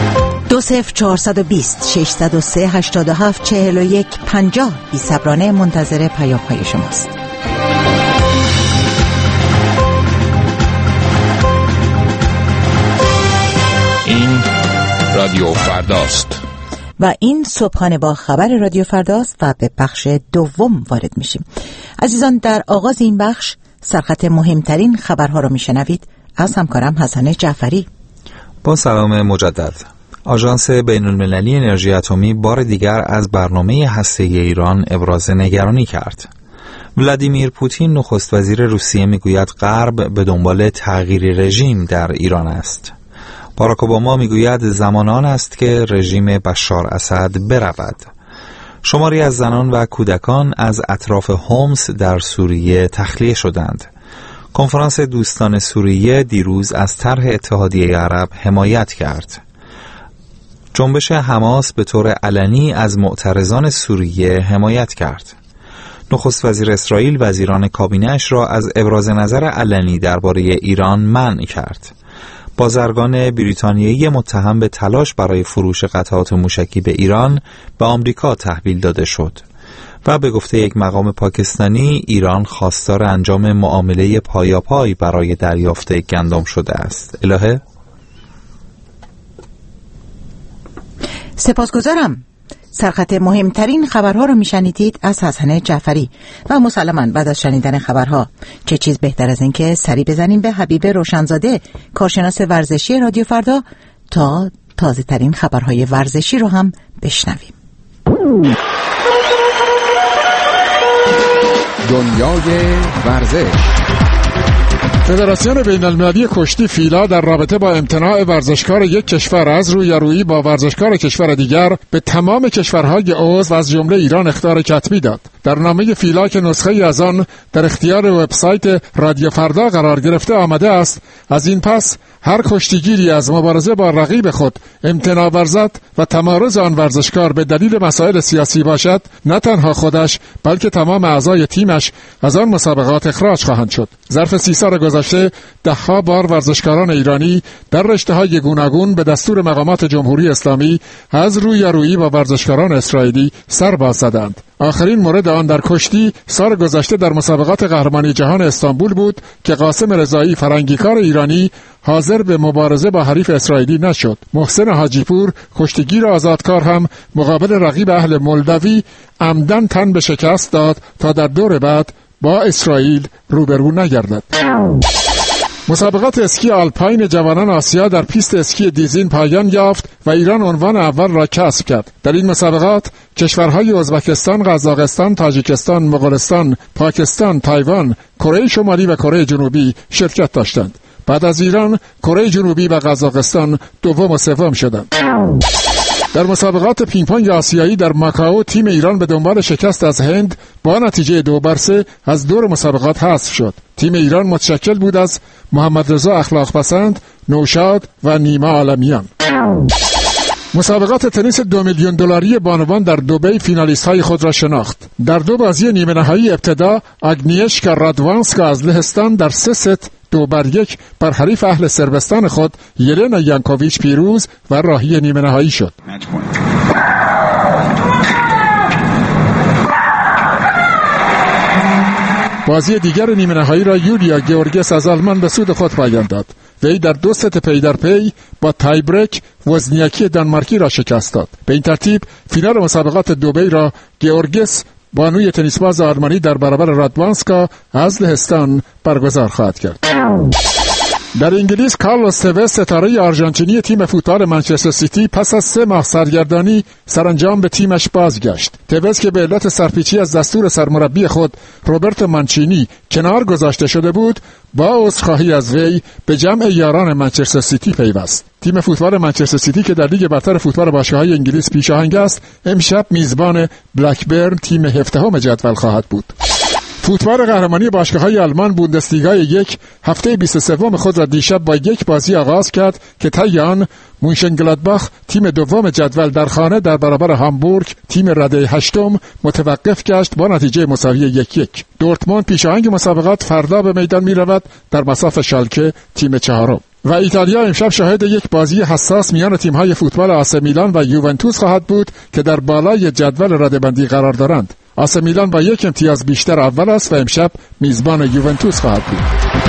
دو صفر چهارصد و بیست ششصد و سه هشتاد و هفت چهل و یک پنجاه بی صبرانه منتظر پیام های شماست. این رادیو فرداست و این صبحانه با خبر رادیو فرداست و به بخش دوم وارد میشیم. عزیزان، در آغاز این بخش سرخط مهمترین خبرها رو میشنوید از همکارم حسن جعفری. با سلام مجدد. آژانس بین‌المللی انرژی اتمی بار دیگر از برنامه هسته‌ای ایران ابراز نگرانی کرد. ولادیمیر پوتین نخست وزیر روسیه میگوید غرب به دنبال تغییر رژیم در ایران است. باراک اوباما میگوید زمان آن است که رژیم بشار اسد برود. شماری از زنان و کودکان از اطراف حمص در سوریه تخلیه شدند. کنفرانس دوستان سوریه دیروز از طرح اتحادیه عرب حمایت کرد. جنبش حماس به طور علنی از معترضان سوریه حمایت کرد. نخست وزیر اسرائیل وزیران کابینه‌اش را از ابراز نظر علنی درباره ایران منع کرد. بازرگان بریتانیایی متهم به تلاش برای فروش قطعات موشکی به ایران به آمریکا تحویل داده شد و به گفته یک مقام پاکستانی ایران خواستار انجام معامله پایاپای برای دریافت گندم شده است. الهه؟ سپاسگزارم. سرخط مهمترین خبرها رو میشنیدید از حسن جعفری و مسلماً بعد از شنیدن خبرها چه چیز بهتر از این که سری بزنیم به حبیب روشنزاده، کارشناس ورزشی رادیو فردا، تا تازه ترین خبرهای ورزشی رو هم بشنویم. دنیای ورزش. فدراسیون بین‌المللی کشتی فیلا در رابطه با امتناع ورزشکار یک کشور از رویارویی با ورزشکار کشور دیگر به تمام کشورهای عضو از جمله ایران اخطار کتبی داد. در نامه فیلا که نسخه‌ای از آن در اختیار وبسایت رادیو فردا قرار گرفته آمده است، از این پس هر کشتیگیری از مبارزه با رقیب خود امتناع ورزد و تمارض آن ورزشکار به دلیل مسائل سیاسی باشد، نه تنها خودش بلکه تمام اعضای تیمش از آن مسابقات اخراج خواهند شد. ظرف سی سال گذشته ده‌ها بار ورزشکاران ایرانی در رشته‌های گوناگون به دستور مقامات جمهوری اسلامی از رویارویی با ورزشکاران اسرائیلی سر باز زدند. آخرین مورد آن در کشتی سال گذشته در مسابقات قهرمانی جهان استانبول بود که قاسم رضایی فرنگیکار ایرانی حاضر به مبارزه با حریف اسرائیلی نشد. محسن حاجیپور کشتیگیر آزادکار هم مقابل رقیب اهل مولدوی عمدن تن به شکست داد تا در دور بعد با اسرائیل روبرو نگردد. مسابقات اسکی آلپاین جوانان آسیا در پیست اسکی دیزین پایان یافت و ایران عنوان اول را کسب کرد. در این مسابقات کشورهای ازبکستان، قزاقستان، تاجیکستان، مغولستان، پاکستان، تایوان، کره شمالی و کره جنوبی شرکت داشتند. بعد از ایران، کره جنوبی و قزاقستان دوم و سوم شدند. در مسابقات پینگ پونگ آسیایی در ماکائو تیم ایران به دنبال شکست از هند با نتیجه دو بر سه از دور مسابقات حذف شد. تیم ایران متشکل بود از محمد رضا اخلاق پسند، نوشاد و نیما عالمیان. مسابقات تنیس دو میلیون دلاری بانوان در دبی فینالیست های خود را شناخت. در دو بازی نیمه نهایی ابتدا آگنیشکا رادوانسکا از لهستان در سه ست دو بر یک بر حریف اهل سربستان خود یلنا یانکوویچ پیروز و راهی نیمه نهایی شد. بازی دیگر نیمه نهایی را یولیا گیورگس از آلمان به سود خود پایان داد. وی در دو ست پی در پی با تای بریک وزنیاکی دانمارکی را شکست داد. به این ترتیب فینال مسابقات دبی را گیورگس بانوی تنیسباز آلمانی در برابر رادوانسکا از لهستان برگزار خواهد کرد. در انگلیس کارلوس توز ستاره آرژانتینی تیم فوتبال منچستر سیتی پس از سه ماه سرگردانی سرانجام به تیمش بازگشت. توز که به علت سرپیچی از دستور سرمربی خود روبرتو مانچینی کنار گذاشته شده بود، با عذرخواهی از وی به جمع یاران منچستر سیتی پیوست. تیم فوتبال منچستر سیتی که در لیگ برتر فوتبال باشگاه‌های انگلیس پیشاهنگ است، امشب میزبان بلکبرن تیم هفدهم جدول خواهد بود. فوتبال قهرمانی باشگاه‌های آلمان بوندسلیگا یک هفته بیست و سوم خود را دیشب با یک بازی آغاز کرد که طی آن مونشنگلادباخ تیم دوم جدول در خانه در برابر هامبورگ تیم رده هشتم متوقف گشت با نتیجه مساوی یک یک. دورتموند پیشاهنگ مسابقات فردا به میدان می رود در مصاف شالکه تیم چهارم. و ایتالیا امشب شاهد یک بازی حساس میان تیم‌های فوتبال آسه میلان و یوونتوس خواهد بود که در بالای جدول رده‌بندی قرار دارند. آسه میلان با یک امتیاز بیشتر اول است و امشب میزبان یوونتوس خواهد بود.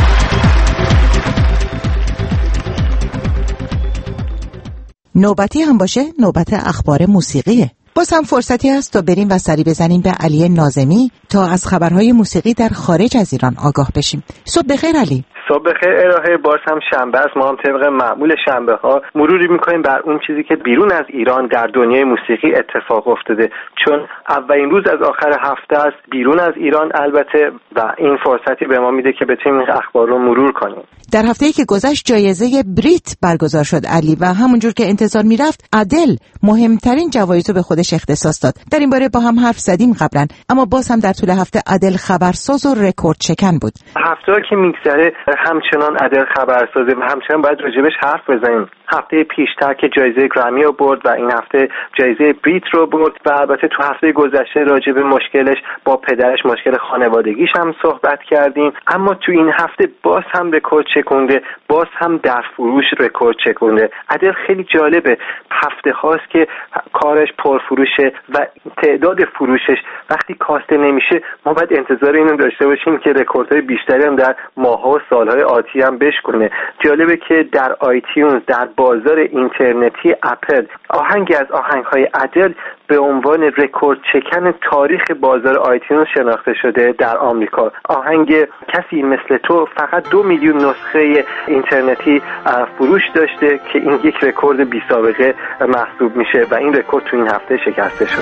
نوبتی هم باشه نوبت اخبار موسیقیه. باز هم فرصتی هست تا بریم و سری بزنیم به علی ناظمی تا از خبرهای موسیقی در خارج از ایران آگاه بشیم. صبح بخیر علی. صبح بخیر الهه. باز هم شنبه است. ما هم طبق معمول شنبه ها مروری میکنیم بر اون چیزی که بیرون از ایران در دنیای موسیقی اتفاق افتاده، چون اولین روز از آخر هفته است بیرون از ایران البته، و این فرصتی به ما میده که بتونیم اخبار رو مرور کنیم. در هفته‌ای که گذشت جایزه بریت برگزار شد علی، و همونجور که انتظار میرفت ادل مهمترین جوایز رو به خودش اختصاص داد. در این باره با هم حرف زدیم قبلا، اما باز هم در طول هفته ادل خبرساز و رکورد چکن بود. هفته‌ای که میگذره همچنان ادل خبرسازه و همچنان باید راجبش حرف بزنیم. هفته پیشتر که جایزه گرمی رو برد و این هفته جایزه بریت رو برد، و البته تو هفته گذشته راجب مشکلش با پدرش، مشکل خانوادگیش هم صحبت کردیم. اما تو این هفته باز هم رکورد چکونده، باز هم در فروش رکورد چکونده. ادل خیلی جالبه، هفته هاست که کارش پرفروشه و تعداد فروشش وقتی کاسته نمیشه ما باید انتظار اینو داشته باشیم که رکوردهای بیشتری هم در ماه‌ها و سال‌های آتی هم بشکنه. جالبه که در آیتیونز، در بازار اینترنتی اپل، آهنگی از آهنگ‌های ادل به عنوان رکورد چکن تاریخ بازار آیتیونز شناخته شده در آمریکا. آهنگ کسی مثل تو فقط دو میلیون نسخه اینترنتی فروش داشته که این یک رکورد بی سابقه محسوب میشه و این رکورد تو این هفته شکسته شد.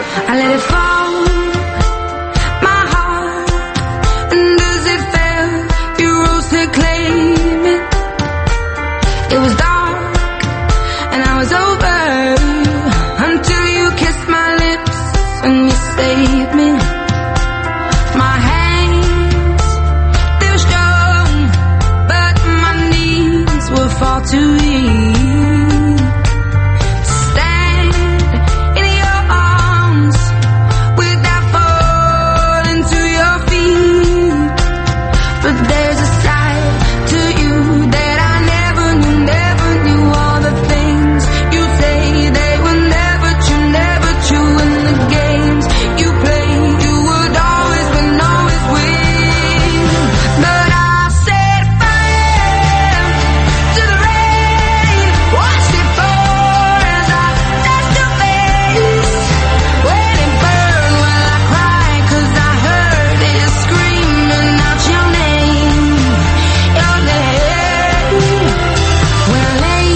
It was dark and I was over until you kissed my lips and you saved me. My hands, they were strong, but my knees were far too weak to stand in your arms without falling to your feet. But there's a side to you that I never knew, never knew. All the things you say, they were never true, never true. In the games you play, you would always win, always win. But I set fire to the rain, watched it pour as I touched your face. When it burned, well I cried 'cause I heard it screaming out your name, your name. When I lay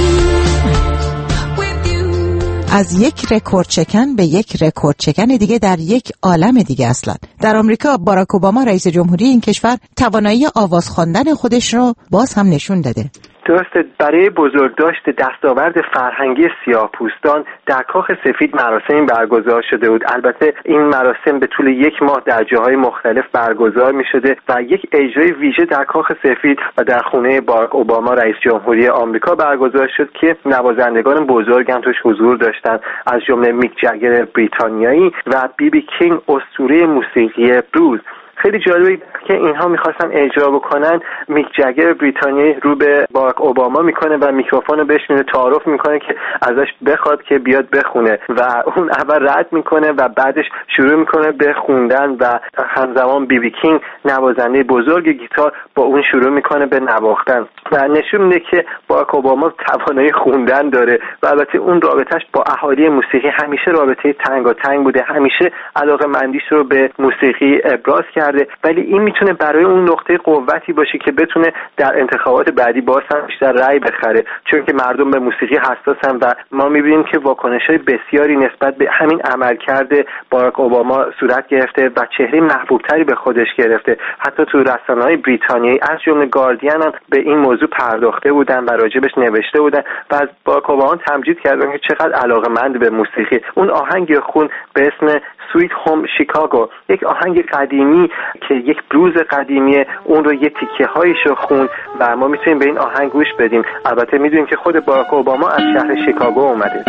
with you. از یک رکورد چکن به یک رکورد چکن دیگه در یک عالم دیگه اصلا. در آمریکا باراک اوباما رئیس جمهوری این کشور توانایی آواز خواندن خودش رو باز هم نشون داده. درسته، برای بزرگداشت دستاورد فرهنگی سیاه‌پوستان در کاخ سفید مراسمی برگزار شده بود. البته این مراسم به طول یک ماه در جاهای مختلف برگزار می شده و یک اجرای ویژه در کاخ سفید و در خونه باراک اوباما رئیس جمهوری آمریکا برگزار شد که نوازندگان بزرگ هم توش حضور داشتن، از جمله میک جگر بریتانیایی و بی بی کینگ اسطوره موسیقی بلوز. خیلی جالبه که اینها میخواستن اجرا بکنن. میک جگر بریتانیایی رو به باراک اوباما میکنه و میکروفون رو بهش میده، تعارف میکنه که ازش بخواد که بیاد بخونه و اون اول رد میکنه و بعدش شروع میکنه به خوندن و همزمان بی بی کینگ نوازنده بزرگ گیتار با اون شروع میکنه به نواختن و نشون میده که باراک اوباما توانایی خوندن داره و البته اون رابطهش با اهالی موسیقی همیشه رابطه تنگاتنگ بوده، همیشه علاقه‌مندیش رو به موسیقی ابراز کرده، ولی این میتونه برای اون نقطه قوتی باشه که بتونه در انتخابات بعدی باز هم بیشتر رأی بخره، چون که مردم به موسیقی حساسن و ما میبینیم که واکنش‌های بسیاری نسبت به همین عملکرد باراک اوباما صورت گرفته و چهره محبوبتری به خودش گرفته. حتی تو رسانه‌های بریتانیایی از جمله گاردین هم به این موضوع پرداخته بودن و راجبش نوشته بودن و از باراک اوباما تمجید کردن که چقدر علاقه‌مند به موسیقی. اون آهنگی خون به اسم سویت هوم شیکاگو، یک آهنگ قدیمی که یک بلوز قدیمیه، اون رو یه تیکه هایشو خون و ما میتونیم به این آهنگ گوش بدیم. البته میدونیم که خود باراک اوباما از شهر شیکاگو اومده.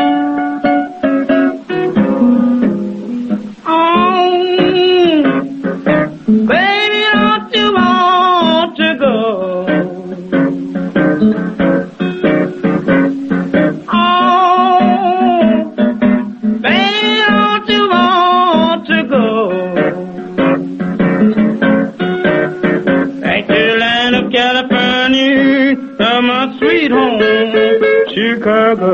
Baby, don't you want to go? Oh, baby, don't you want to go? Back to the land of California, to my sweet home, Chicago.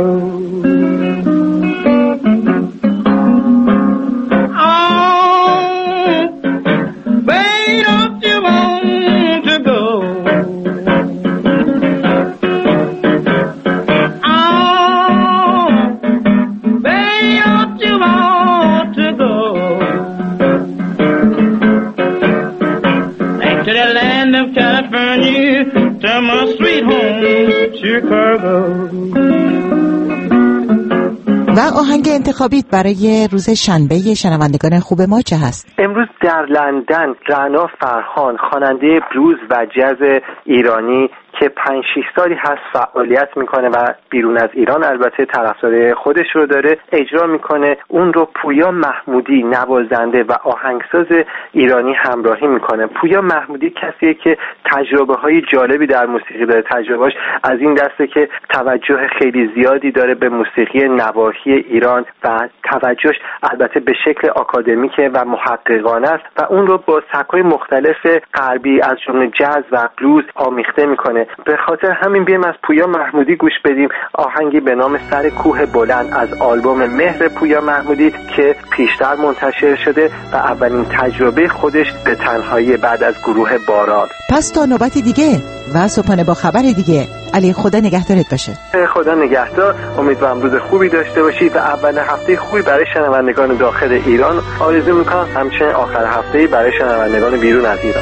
و آهنگ انتخابیت برای روز شنبه شنوندگان خوب ما چه هست؟ امروز در لندن رعنا فرهان، خواننده بلوز و جاز ایرانی که پنج شش سالی هست فعالیت میکنه و بیرون از ایران البته طرفدار خودش رو داره، اجرا میکنه. اون رو پویا محمودی نوازنده و آهنگساز ایرانی همراهی میکنه. پویا محمودی کسیه که تجربه های جالبی در موسیقی داره. تجربهش از این دسته که توجه خیلی زیادی داره به موسیقی نواحی ایران و توجهش البته به شکل آکادمیکه و محققانه است و اون رو با سبک‌های مختلف غربی از جمله جاز و بلوز آمیخته میکنه. به خاطر همین بیایم از پویا محمودی گوش بدیم آهنگی به نام سر کوه بلند از آلبوم مهر پویا محمودی که پیشتر منتشر شده و اولین تجربه خودش به تنهایی بعد از گروه باران. پس تا نوبت دیگه و صبحانه با خبر دیگه، علی خدا نگهدارت باشه. خدا نگهدار. امیدوارم روز خوبی داشته باشید و اول هفته خوبی برای شنوندگان داخل ایران آرزو میکنم، همچنین آخر هفته برای شنوندگان بیرون از ایران.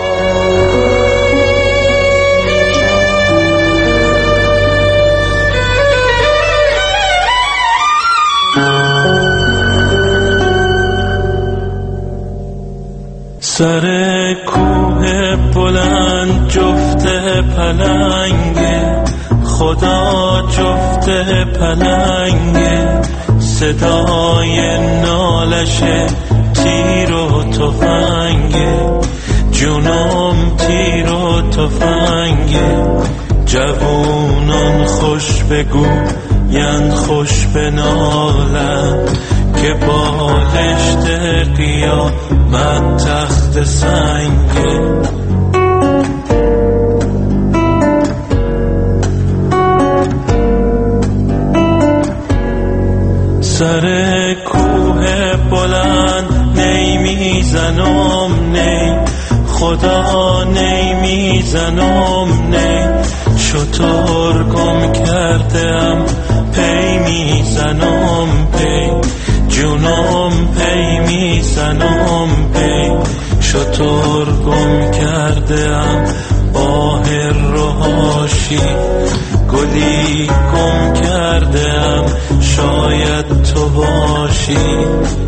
سر کوه بلند جفت پلنگه، خدا جفت پلنگه، صدای نالشه تیر و تفنگه، جونم تیر و تفنگه. جوونان خوش بگو ین خوش بنالن که بالشت قیامت تخت سنگه. سر کوه بلند نی میزنم نی، خدا نی میزنم نی، شطور گم کردم پی میزنم پی، جونم پی میزنم پی، شطور گم کردم آهر رو هاشی، گلی گم کردم شاید تو باشی.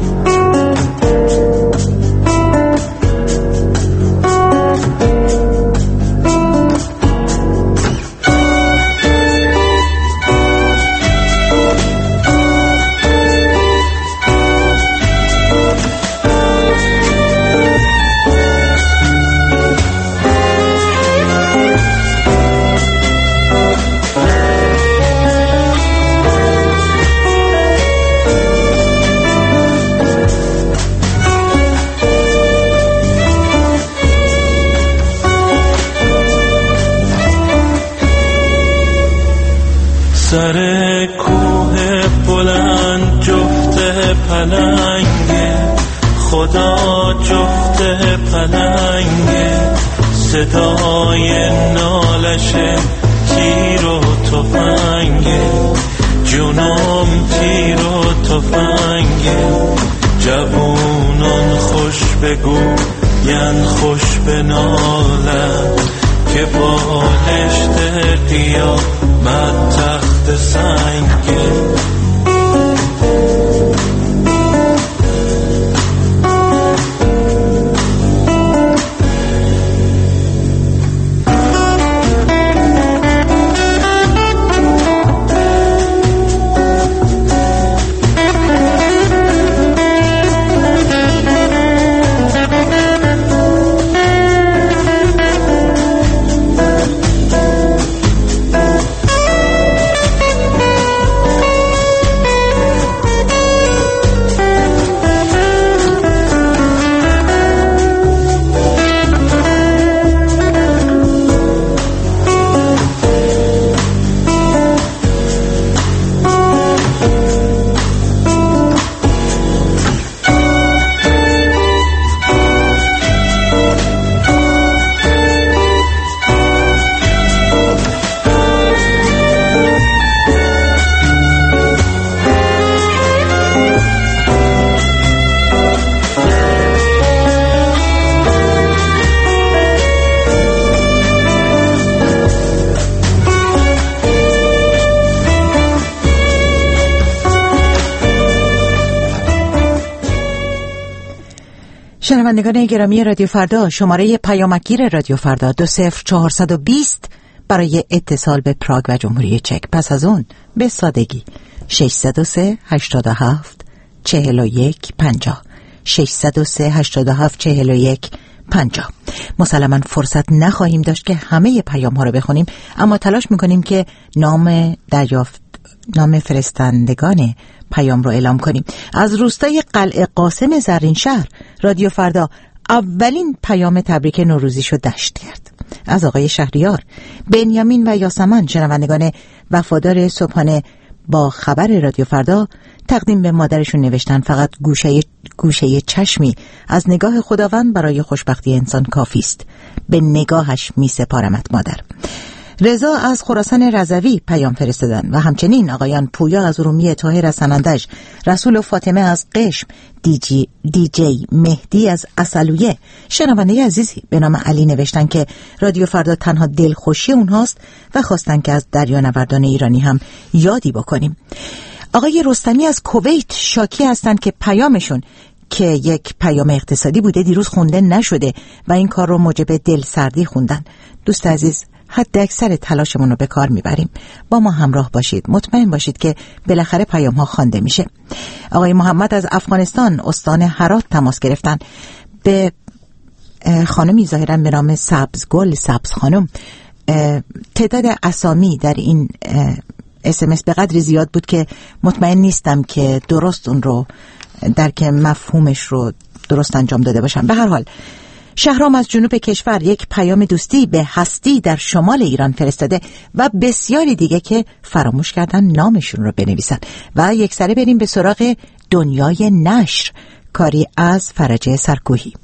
سر کوه بلند جفت پلنگه، خدا جفت پلنگه، صدای نالشه تیر و تفنگه، جونم تیر و تفنگه. جوونان خوش بگو ین خوش بنالن که بالشت قیامت تخت سنگه. شنوندگان گرامی رادیو فردا، شماره پیامگیر رادیو فردا دو صفر چهارصد و بیست برای اتصال به پراگ و جمهوری چک. پس از اون به سادگی ششصد و سه هشتاد و هفت چهل و یک پنجاه ششصد و سه هشتاد و هفت چهل و یک پنجاه. مسلماً فرصت نخواهیم داشت که همه پیام ها رو بخونیم، اما تلاش میکنیم که نام دریافت نام فرستندگان پیام رو اعلام کنیم. از روستای قلعه قاسم زرین شهر رادیو فردا اولین پیام تبریک نوروزیشو دشت کرد. از آقای شهریار، بنیامین و یاسمن، شنوندگان وفادار صبحانه با خبر رادیو فردا، تقدیم به مادرشون نوشتن فقط گوشه گوشه چشمی از نگاه خداوند برای خوشبختی انسان کافی است. به نگاهش می سپارمت مادر. رضا از خراسان رضوی پیام فرستادن و همچنین آقایان پویا از ارومیه، طاهر از سنندج، رسول و فاطمه از قشم، دیجی دیجی مهدی از اصلویه، شنونده عزیزی به نام علی نوشتن که رادیو فردا تنها دلخوشی اونهاست و خواستن که از دریانوردان ایرانی هم یادی بکنیم. آقای رستمی از کویت شاکی هستند که پیامشون که یک پیام اقتصادی بوده دیروز خونده نشده و این کار رو موجب دلسردی خوندن. دوست عزیز، حد اکثر تلاشمون رو به کار میبریم. با ما همراه باشید، مطمئن باشید که بالاخره پیام ها خوانده میشه. آقای محمد از افغانستان استان هرات تماس گرفتن. به خانمی ظاهرا به نام سبزگل سبز خانم، تعداد اسامی در این اس ام اس به قدری زیاد بود که مطمئن نیستم که درست اون رو درک مفهومش رو درست انجام داده باشم. به هر حال شهرام از جنوب کشور یک پیام دوستی به هستی در شمال ایران فرستاده و بسیاری دیگه که فراموش کردن نامشون رو بنویسن. و یک سره بریم به سراغ دنیای نشر، کاری از فرجه سرکوهی.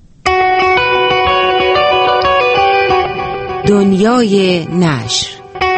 دنیای نشر،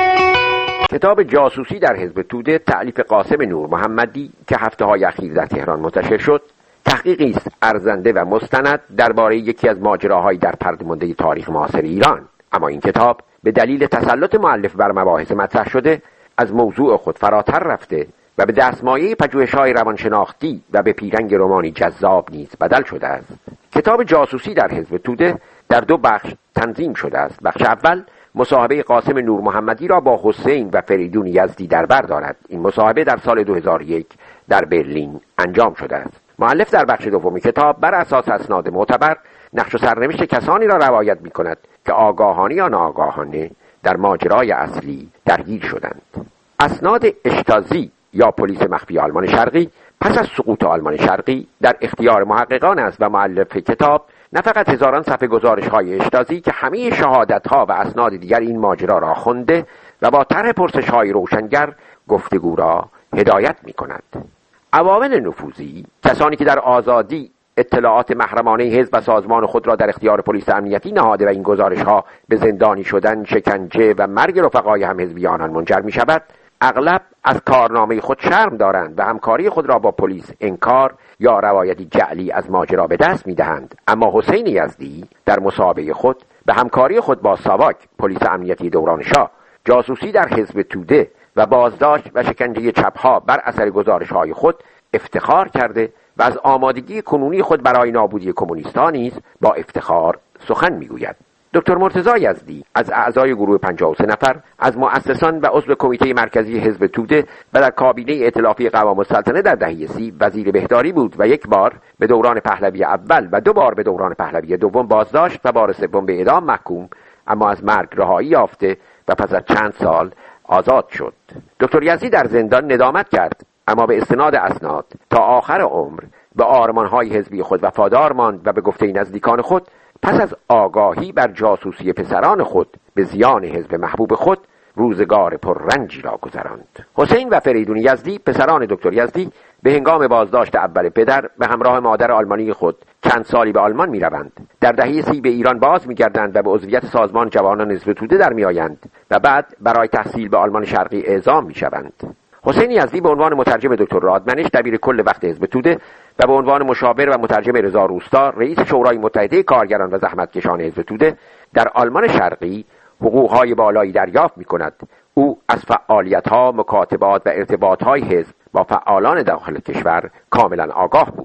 کتاب جاسوسی در حزب توده تألیف قاسم نور محمدی که هفته های اخیر در تهران منتشر شد، تحقیقی است ارزنده و مستند درباره یکی از ماجراهای در پرده مانده تاریخ معاصر ایران. اما این کتاب به دلیل تسلط مؤلف بر مباحث مطرح شده از موضوع خود فراتر رفته و به دستمایه پژوهش‌های روانشناختی و به پیرنگ رمانی جذاب نیز بدل شده است. کتاب جاسوسی در حزب توده در دو بخش تنظیم شده است. بخش اول مصاحبه قاسم نور محمدی را با حسین و فریدون یزدی در بر دارد. این مصاحبه در سال دو هزار و یک در برلین انجام شده است. مؤلف در بخش دوم کتاب بر اساس اسناد معتبر نقش و سرنوشت کسانی را روایت می کند که آگاهانه یا ناآگاهانه در ماجرای اصلی درگیر شدند. اسناد اشتازی یا پلیس مخفی آلمان شرقی پس از سقوط آلمان شرقی در اختیار محققان است و مؤلف کتاب نه فقط هزاران صفحه گزارش‌های اشتازی که همه شهادت‌ها و اسناد دیگر این ماجرا را خوانده و با طرح پرسش‌های روشنگر گفتگو را هدایت می‌کند. عوامل نفوذی، کسانی که در آزادی اطلاعات محرمانه حزب و سازمان خود را در اختیار پلیس امنیتی نهاده و این گزارش‌ها به زندانی شدن، شکنجه و مرگ رفقای همحزبی آنان منجر می‌شود، اغلب از کارنامه خود شرم دارند و همکاری خود را با پلیس انکار یا روایتی جعلی از ماجرا به دست می‌دهند. اما حسین یزدی در مصاحبه خود به همکاری خود با ساواک، پلیس امنیتی دوران شاه، جاسوسی در حزب توده و بازداشت و شکنجه چپ‌ها بر اثر گزارش‌های خود افتخار کرده و از آمادگی کنونی خود برای نابودی کمونیست‌ها نیز با افتخار سخن می‌گوید. دکتر مرتضی یزدی از اعضای گروه پنجاه و سه نفر از مؤسسان و عضو کمیته مرکزی حزب توده و در کابینه ائتلافی قوام السلطنه در دهه سی وزیر بهداری بود و یک بار به دوران پهلوی اول و دو بار به دوران پهلوی دوم بازداشت و بار سوم به اعدام محکوم، اما از مرگ رهایی یافته و پس از چند سال آزاد شد. دکتر یزدی در زندان ندامت کرد، اما به استناد اسناد تا آخر عمر به آرمان‌های حزبی خود وفادار ماند و به گفته نزدیکان خود پس از آگاهی بر جاسوسی پسران خود به زیان حزب محبوب خود روزگار پررنجی را گذراند. حسین و فریدون یزدی پسران دکتر یزدی به هنگام بازداشت اول پدر به همراه مادر آلمانی خود چند سالی به آلمان می روند. در دهه سی به ایران باز می گردند و به عضویت سازمان جوانان حزب توده در می آیند و بعد برای تحصیل به آلمان شرقی اعزام می شوند. حسین یزدی به عنوان مترجم دکتر رادمنش دبیر کل وقت حزب توده و به عنوان مشاور و مترجم رضا روستا رئیس شورای متحده کارگران و زحمتکشان حزب توده در آلمان شرقی حقوق‌های بالایی دریافت می‌کند. او از فعالیت‌ها، مکاتبات و ارتباط‌های حزب با فعالان داخل کشور کاملا آگاه بود.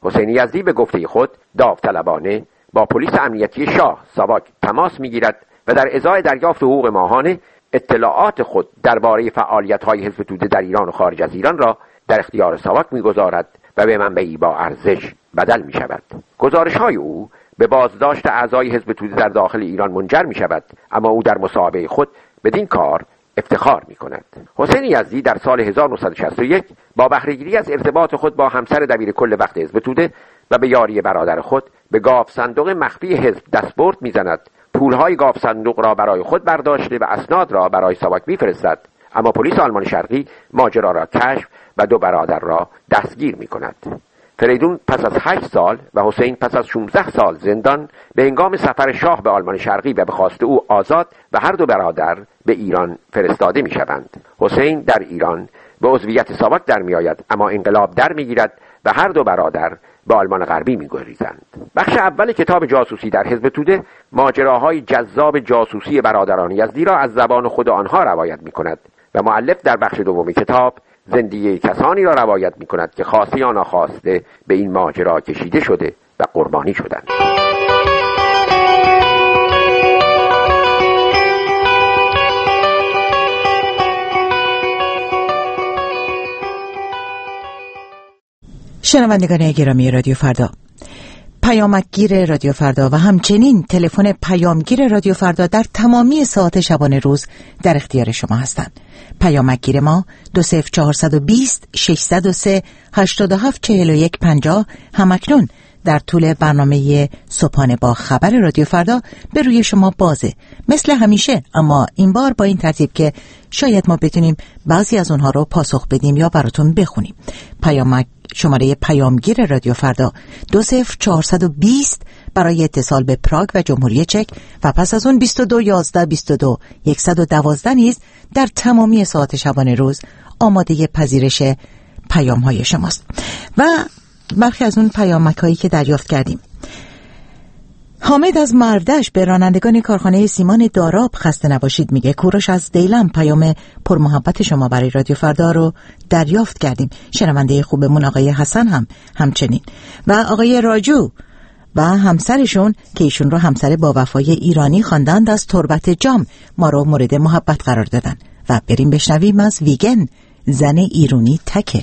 حسین یزدی به گفته خود داوطلبانه با پلیس امنیتی شاه ساواک تماس میگیرد و در ازای دریافت حقوق ماهانه اطلاعات خود درباره فعالیت‌های حزب توده در ایران و خارج از ایران را در اختیار ساواک می‌گذارد و به منبعی با ارزش بدل می‌شود. گزارش‌های او به بازداشت اعضای حزب توده در داخل ایران منجر می‌شود، اما او در مصاحبه خود بدین کار افتخار می‌کند. حسین یزدی در سال هزار و نهصد و شصت و یک با بهره‌گیری از ارتباط خود با همسر دبیر کل وقت حزب توده و به یاری برادر خود به گاف صندوق مخفی حزب دستبرد می‌زند. پولهای گاف صندوق را برای خود برداشته و اسناد را برای ساواک می‌فرستد، اما پلیس آلمان شرقی ماجرا را کشف و دو برادر را دستگیر می‌کند. فریدون پس از هشت سال و حسین پس از شانزده سال زندان به هنگام سفر شاه به آلمان شرقی و به خواست او آزاد و هر دو برادر به ایران فرستاده می‌شوند. حسین در ایران به عضویت ساواک در می‌آید، اما انقلاب در می‌گیرد و هر دو برادر به آلمان غربی می‌گریزند. بخش اول کتاب جاسوسی در حزب توده ماجراهای جذاب جاسوسی برادران یزدی را از زبان خود آنها روایت می‌کند و مؤلف در بخش دوم کتاب زندگی کسانی را روایت می‌کند که خواسته یا ناخواسته به این ماجرا کشیده شده و قربانی شدند. شنوندگان گرامی رادیو فردا، پیامکگیر رادیو فردا و همچنین تلفن پیامگیر رادیو فردا در تمامی ساعات شبانه روز در اختیار شما هستند. پیامکگیر ما دو صفر چهارصد و بیست ششصد و سه هشتاد و هفت چهل و یک پنجاه همکنون در طول برنامه صبحانه با خبر رادیو فردا به روی شما بازه مثل همیشه، اما این بار با این ترتیب که شاید ما بتونیم بعضی از اونها رو پاسخ بدیم یا براتون بخونیم. پیامک شماره پیامگیر رادیو فردا دو صفر چهارصد و بیست برای اتصال به پراگ و جمهوری چک و پس از اون بیست و دو یازده بیست و دو صد و دوازده نیز در تمامی ساعت شبانه روز آماده پذیرش پیام های شماست. و برخی از اون پیامک هایی که دریافت کردیم. حامد از مردش به رانندگان کارخانه سیمان داراب خسته نباشید میگه. کوروش از دیلم پیام پرمحبت شما برای رادیو فردا رو دریافت کردیم. شنونده خوبمون آقای حسن هم همچنین و آقای راجو و همسرشون که ایشون رو همسر با وفای ایرانی خواندند از تربت جام ما رو مورد محبت قرار دادن. و بریم بشنویم از ویگن زن ایرانی تکه.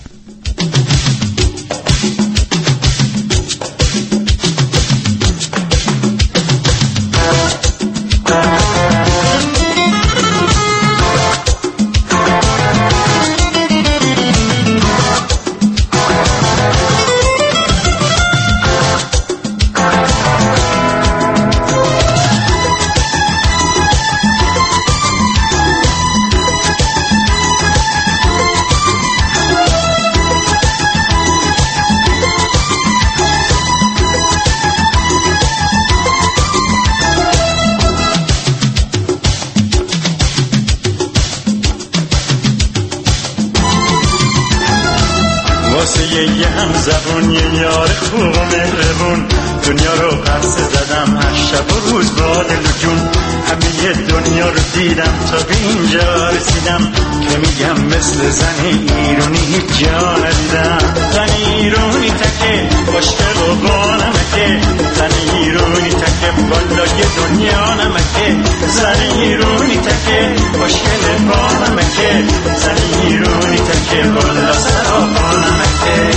یه هم زبون یه یار خوب و مهربون دنیا رو قرصه زدم هر شب و روز با دل و جون همه دنیا رو دیدم تا به اینجا رسیدم که میگم مثل زن ایرانی هیچ جا ندیدم. زن ایرانی تکه خوشگل و با نمکه، زن ایرانی تکه بالای دنیا نمکه، زن ایرانی تکه خوشگل با نمکه، زن ایرانی تکه بالا سر و با نمکه.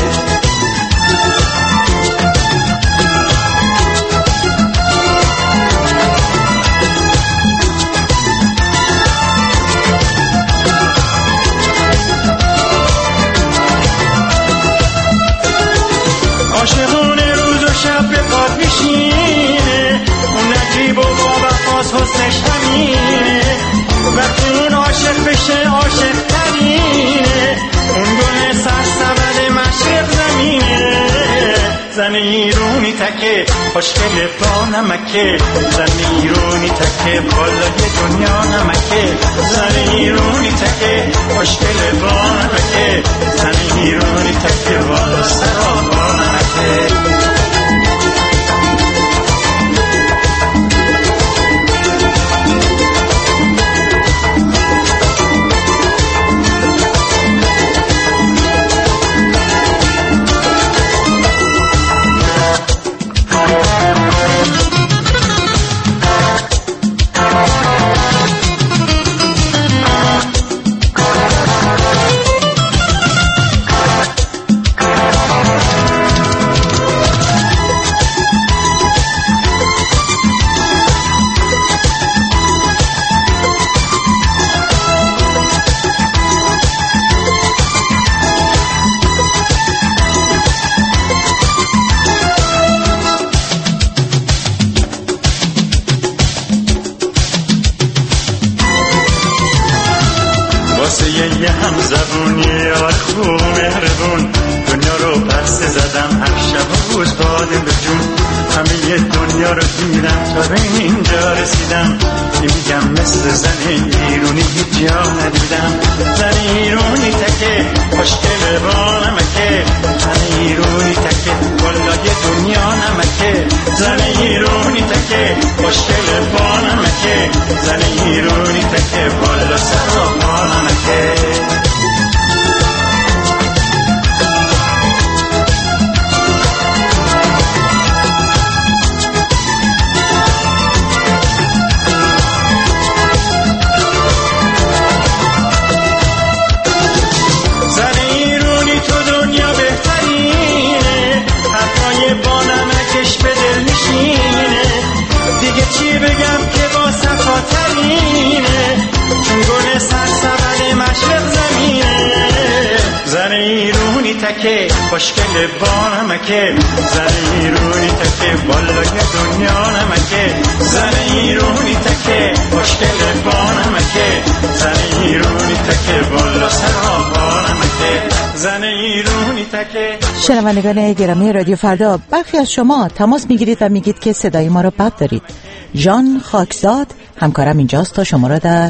عاشقونه روز و شب به پاد میشینه، اون نجیب و با وفاس حسنش همینه، وقتی اون عاشق بشه عاشق ترینه، اون گل سرسبد مشرق زمینه. زن ایرانی تکه خوشگل با نمکه، زن ایرانی تکه بالای دنیا نمکه، زن ایرانی تکه خوشگل با نمکه، زن ایرانی تکه بالا سر با نمکه. هم زبون یار خوب مهربون دنیا رو پس زدم هر شب و روز باده به جون همه دنیا رو دیدم تا به اینجا رسیدم میگم مثل زن ایرونی هیچ جا ندیدم زن ایرونی تکه خوشگل با نمکه زن ایرونی تکه والای دنیا نمکه زن ایرونی تکه خوشگل با نمکه زن ایرونی تکه والا سر و با نمکه چی بگم که با صفا ترینه چون گل سرسبد مشرق زمینه زن ایرونی تکه خوشگل با نمکه زن ایرونی تکه بالای دنیا نمکه زن ایرونی تکه خوشگل با نمکه زن ایرونی تکه بالا سرها با نمکه زن ایرونی تکه. شنوندگان گرامی رادیو فردا، برخی از شما تماس میگیرید و میگید که صدای ما رو بد دارید. ژان خاکزاد همکارم اینجاست تا شما را در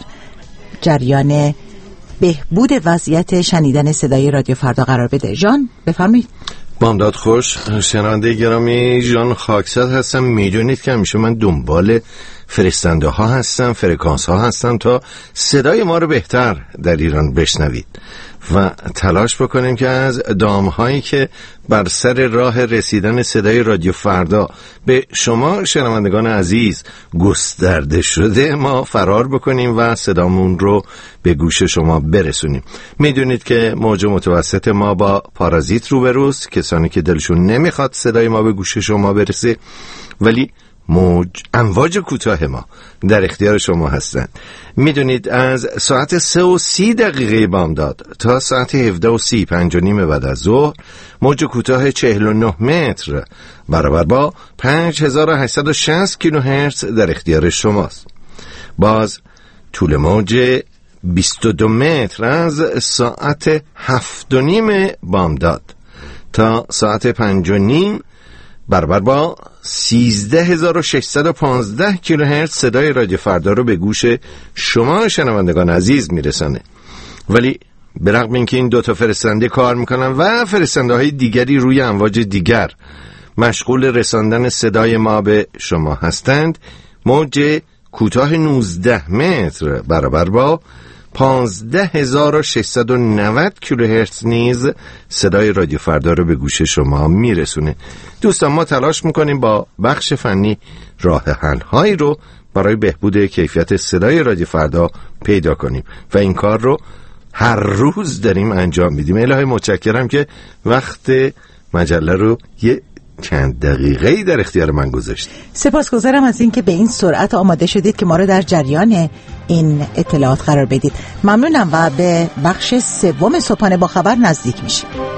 جریان بهبود وضعیت شنیدن صدای رادیو فردا قرار بده. ژان بفرمایید. بامداد خوش. شنونده گرامی، ژان خاکزاد هستم. میدونید که همیشه من دنبال فرستنده ها هستم، فرکانس ها هستم تا صدای ما رو بهتر در ایران بشنوید و تلاش بکنیم که از دام هایی که بر سر راه رسیدن صدای رادیو فردا به شما شنوندگان عزیز گسترده شده ما فرار بکنیم و صدامون رو به گوش شما برسونیم. میدونید که موج متوسط ما با پارازیت روبروست، کسانی که دلشون نمیخواد صدای ما به گوش شما برسه، ولی موج امواج کوتاه ما در اختیار شما هستند. میدونید از ساعت سه و سی دقیقه بامداد تا ساعت هفده و سی پنج و نیم بعد از ظهر موج کوتاه چهل و نه متر برابر با پنج هزار و هشتصد و شصت کیلوهرتز در اختیار شماست. باز طول موج بیست و دو متر از ساعت هفت و نیم بامداد تا ساعت پنج و نیم برابر با سیزده هزار و ششصد و پانزده کیلوهرتز صدای رادیو فردا رو به گوش شما شنوندگان عزیز میرسانه. ولی به رغم اینکه این دوتا فرستنده کار میکنن و فرستنده های دیگری روی امواج دیگر مشغول رساندن صدای ما به شما هستند، موج کوتاه نوزده متر برابر با پانزده هزار و ششصد و نود کیلوهرتز نیز صدای رادیو فردا رو به گوش شما میرسونه. دوستان، ما تلاش میکنیم با بخش فنی راه حل هایی رو برای بهبود کیفیت صدای رادیو فردا پیدا کنیم و این کار رو هر روز داریم انجام میدیم. الهی متشکرم که وقت مجله رو یه چند دقیقه‌ای در اختیار من گذاشت. سپاسگزارم از اینکه به این سرعت آماده شدید که ما رو در جریان این اطلاعات قرار بدید. ممنونم و به بخش سوم صبحانه با خبر نزدیک میشیم.